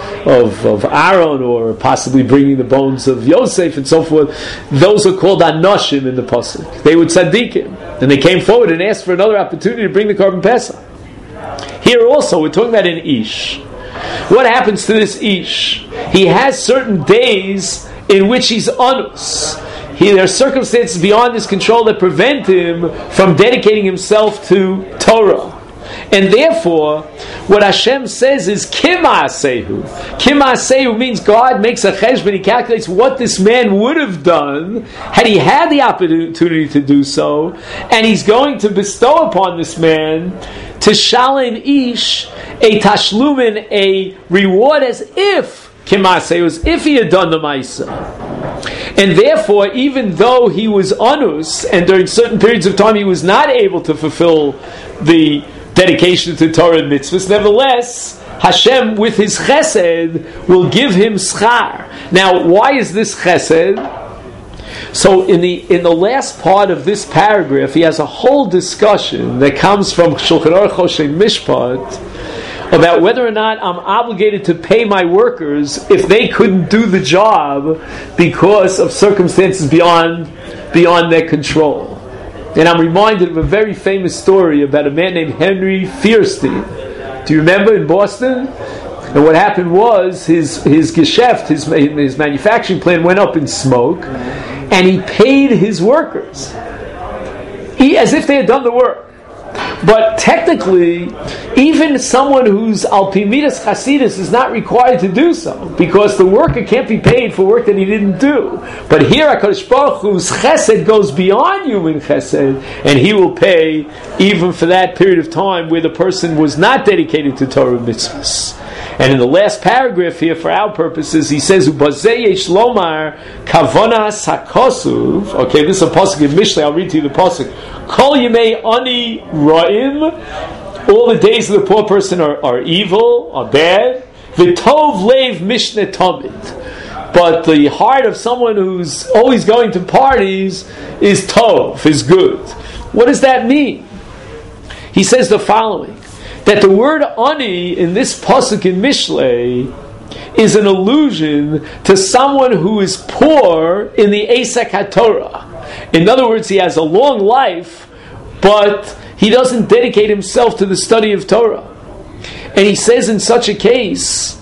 Aaron, or possibly bringing the bones of Yosef and so forth, those are called Anoshim in the Pasuk. They were tzaddikim, and they came forward and asked for another opportunity to bring the Korban Pesach. Here also, we're talking about an Ish. What happens to this Ish? He has certain days in which he's anus. There are circumstances beyond his control that prevent him from dedicating himself to Torah. And therefore, what Hashem says is Kimasehu. Kimasehu means God makes a cheshbon, he calculates what this man would have done had he had the opportunity to do so, and he's going to bestow upon this man Tishalem Ish, a tashlumin, a reward, as if Kimasehu, as if he had done the Maisa. And therefore, even though he was anus, and during certain periods of time he was not able to fulfill the dedication to Torah and mitzvahs, nevertheless, Hashem, with his chesed, will give him schar. Now, why is this chesed? So, in the last part of this paragraph, he has a whole discussion that comes from Shulchan Aruch Choshen Mishpat about whether or not I'm obligated to pay my workers if they couldn't do the job because of circumstances beyond their control. And I'm reminded of a very famous story about a man named Henry Fierstein. Do you remember, in Boston? And what happened was his geschäft, his manufacturing plant went up in smoke, and he paid his workers as if they had done the work. But technically, even someone who's al pi midas chasidus is not required to do so, because the worker can't be paid for work that he didn't do. But here, HaKadosh Baruch Hu's chesed goes beyond human chesed, and he will pay even for that period of time where the person was not dedicated to Torah mitzvahs. And in the last paragraph here, for our purposes, he says, "Ubazeh yesh lomar kavonas hakosuv." Okay, this is a pasuk in Mishlei. I'll read to you the pasuk. Kol yemei ani ra'im. All the days of the poor person are evil, are bad. V'tov leiv mishne tomit. But the heart of someone who's always going to parties is tov, is good. What does that mean? He says the following: that the word ani in this pasuk in Mishlei is an allusion to someone who is poor in the Esek HaTorah. In other words, he has a long life, but he doesn't dedicate himself to the study of Torah. And he says in such a case,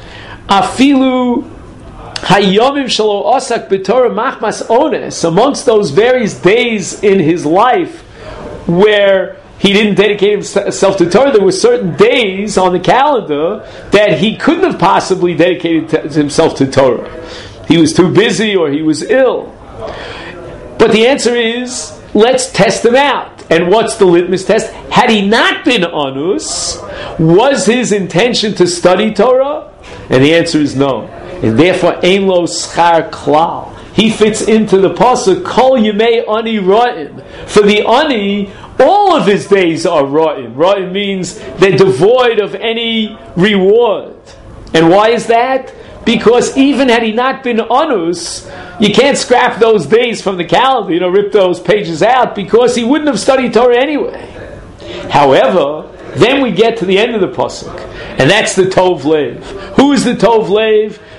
afilu hayomim shelo osak b'Torah machmas ones, amongst those various days in his life where he didn't dedicate himself to Torah, there were certain days on the calendar that he couldn't have possibly dedicated himself to Torah. He was too busy or he was ill. But the answer is, let's test him out. And what's the litmus test? Had he not been anus, was his intention to study Torah? And the answer is no. And therefore, ein lo schar klal. He fits into the pasuk, kol yemei ani ra'im. For the ani, all of his days are ra'im. Ra'im means they're devoid of any reward. And why is that? Because even had he not been anus, you can't scrap those days from the calendar, rip those pages out, because he wouldn't have studied Torah anyway. However, then we get to the end of the pasuk, and that's the Tov Lev. Who is the Tov Lev?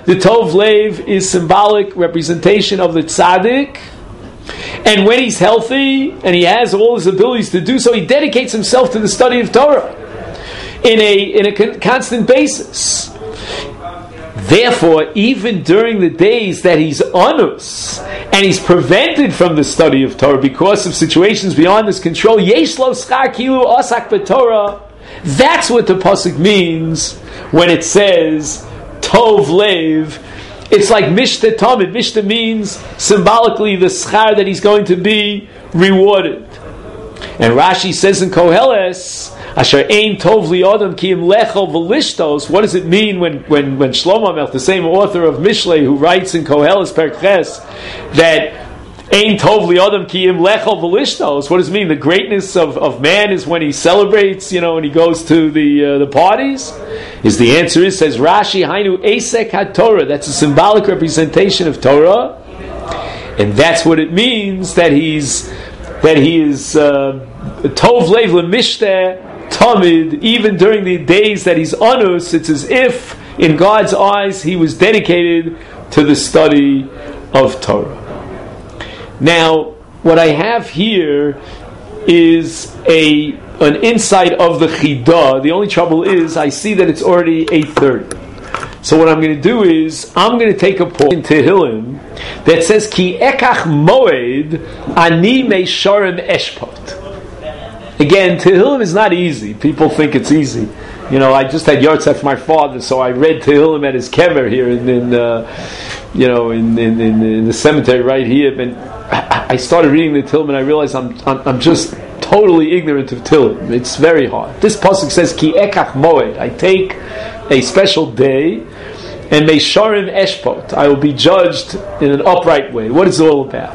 the Tov Lev is symbolic representation of the tzaddik. And when he's healthy and he has all his abilities to do so, he dedicates himself to the study of Torah in a constant basis. Therefore, even during the days that he's onus and he's prevented from the study of Torah because of situations beyond his control, yesh lo schar kilu osak b'Torah. That's what the pasuk means when it says Tov Lev. It's like Mishta Tamid. Mishta means symbolically the schar that he's going to be rewarded. And Rashi says in Koheles, Asher ein tov li adam ki im lechol v'lishtos. What does it mean when Shlomo Melech, the same author of Mishlei, who writes in Koheles Perek Ches, that ein tov li adam ki im lechol v'lishtos? What does it mean? The greatness of man is when he celebrates, when he goes to the parties? The answer is, says Rashi, Hainu Esek HaTorah. That's a symbolic representation of Torah, and that's what it means that he is Tov Lev L'Mishteh Tamid. Even during the days that he's onus, it's as if in God's eyes he was dedicated to the study of Torah. Now, what I have here is an insight of the Chidah. The only trouble is I see that it's already 8:30. So what I'm going to do is I'm going to take a point in Tehillim that says Ki ekach moed ani meisharim eshpot. Again, Tehillim is not easy. People think it's easy. I just had Yortzeh for my father, so I read Tehillim at his kever here in the cemetery right here. And I started reading the Tehillim and I realized I'm just totally ignorant of Tehillim. It's very hard. This pasuk says Ki ekach moed. I take a special day, and meisharim eshpot. I will be judged in an upright way. What is it all about?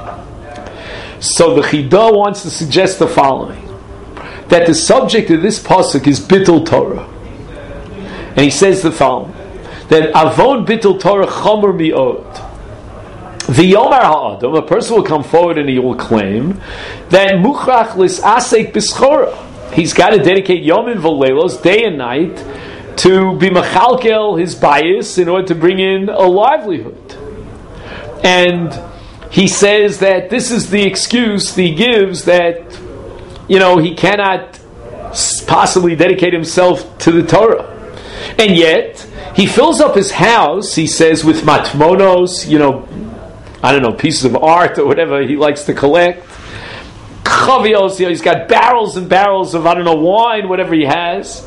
So the Chidah wants to suggest the following: that the subject of this pasuk is bittul Torah, and he says the following: that avon bittul Torah chomer mi'od. V'yomar ha'adam, a person will come forward and he will claim that muchrach lis'asek b'schora. He's got to dedicate yomim v'leilos, day and night, to be machalkel his bias in order to bring in a livelihood. And he says that this is the excuse that he gives, that he cannot possibly dedicate himself to the Torah. And yet he fills up his house, he says, with matmonos, pieces of art or whatever he likes to collect. Chavios, he's got barrels and barrels of wine, whatever he has.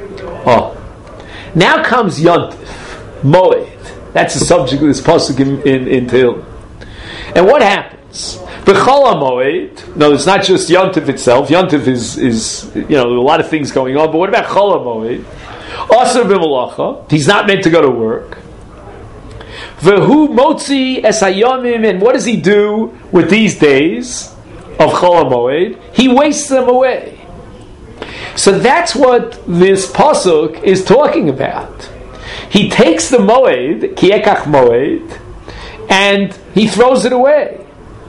Now comes Yontif, Moed. That's the subject of this pasuk in Tehillim. And what happens? B'chol Moed. No, it's not just Yontif itself. Yontif is there are a lot of things going on. But what about Chol Moed? Asur b'malacha. He's not meant to go to work. V'hu motzi es hayomim. And what does he do with these days of Chol Moed? He wastes them away. So that's what this pasuk is talking about. He takes the moed, ki ekach moed, and he throws it away.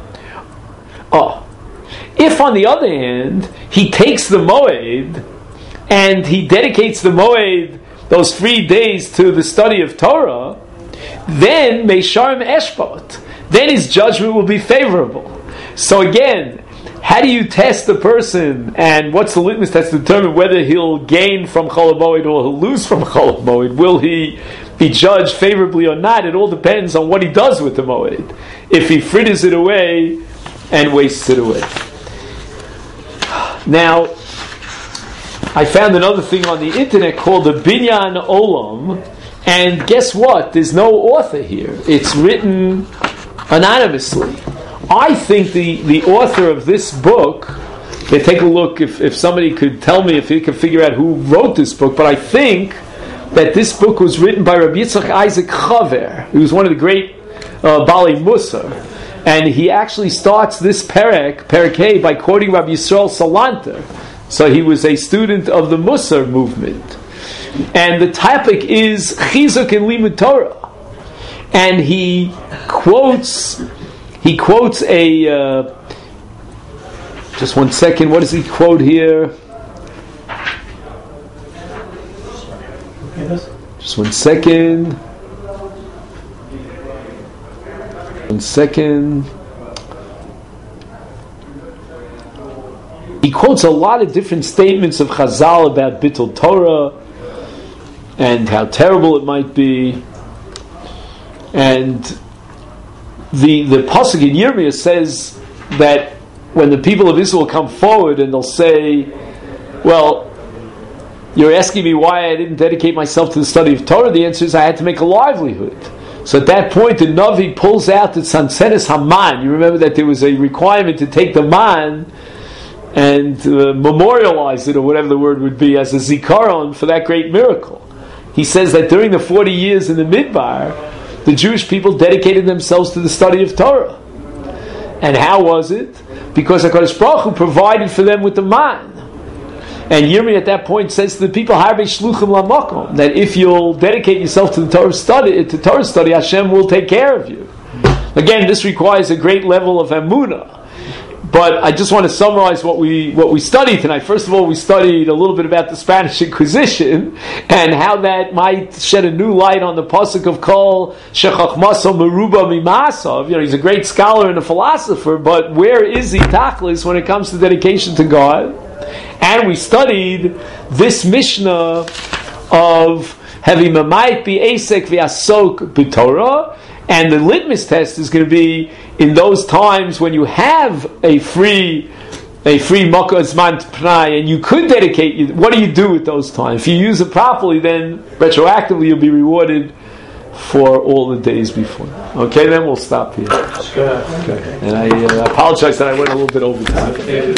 If on the other hand, he takes the moed and he dedicates the moed, those 3 days, to the study of Torah, then meisharim eshpot, then his judgment will be favorable. So again, how do you test the person, and what's the litmus test to determine whether he'll gain from Chol HaMoed or he'll lose from Chol HaMoed? Will he be judged favorably or not? It all depends on what he does with the Moed. If he fritters it away and wastes it away. Now, I found another thing on the internet called the Binyan Olam, and guess what? There's no author here. It's written anonymously. I think the author of this book, take a look if somebody could tell me if he could figure out who wrote this book, but I think that this book was written by Rabbi Yitzchak Isaac Chaver, who was one of the great Bali Musar, and he actually starts this Perek Hey, by quoting Rabbi Yisrael Salanter. So he was a student of the Musar movement. And the topic is Chizuk and Limud Torah. And he quotes a just one second, what does he quote here? Just one second. 1 second. He quotes a lot of different statements of Chazal about Bittul Torah and how terrible it might be. And the Pasuk in Yirmiyah says that when the people of Israel come forward and they'll say, well, you're asking me why I didn't dedicate myself to the study of Torah, the answer is I had to make a livelihood. So at that point the Navi pulls out the Sansenis Haman. You remember that there was a requirement to take the man and memorialize it, or whatever the word would be, as a zikaron for that great miracle. He says that during the 40 years in the Midbar, the Jewish people dedicated themselves to the study of Torah. And how was it? Because HaKadosh Baruch Hu provided for them with the man. And Yirmiyah at that point says to the people, Harbe shluchim lamakom, that if you'll dedicate yourself to the Torah study, Hashem will take care of you. Again, this requires a great level of emunah. But I just want to summarize what we studied tonight. First of all, we studied a little bit about the Spanish Inquisition and how that might shed a new light on the pasuk of Kol Shechachmaso Meruba Mimasav. He's a great scholar and a philosopher, but where is he tachlis when it comes to dedication to God? And we studied this Mishnah of Hevi Mamayit Bi Esek V'Asok B'Torah. And the litmus test is going to be in those times when you have a free Makkah Zman Pnai, and you could dedicate. What do you do with those times? If you use it properly, then retroactively you'll be rewarded for all the days before. Okay, then we'll stop here. Okay. And I apologize that I went a little bit over time.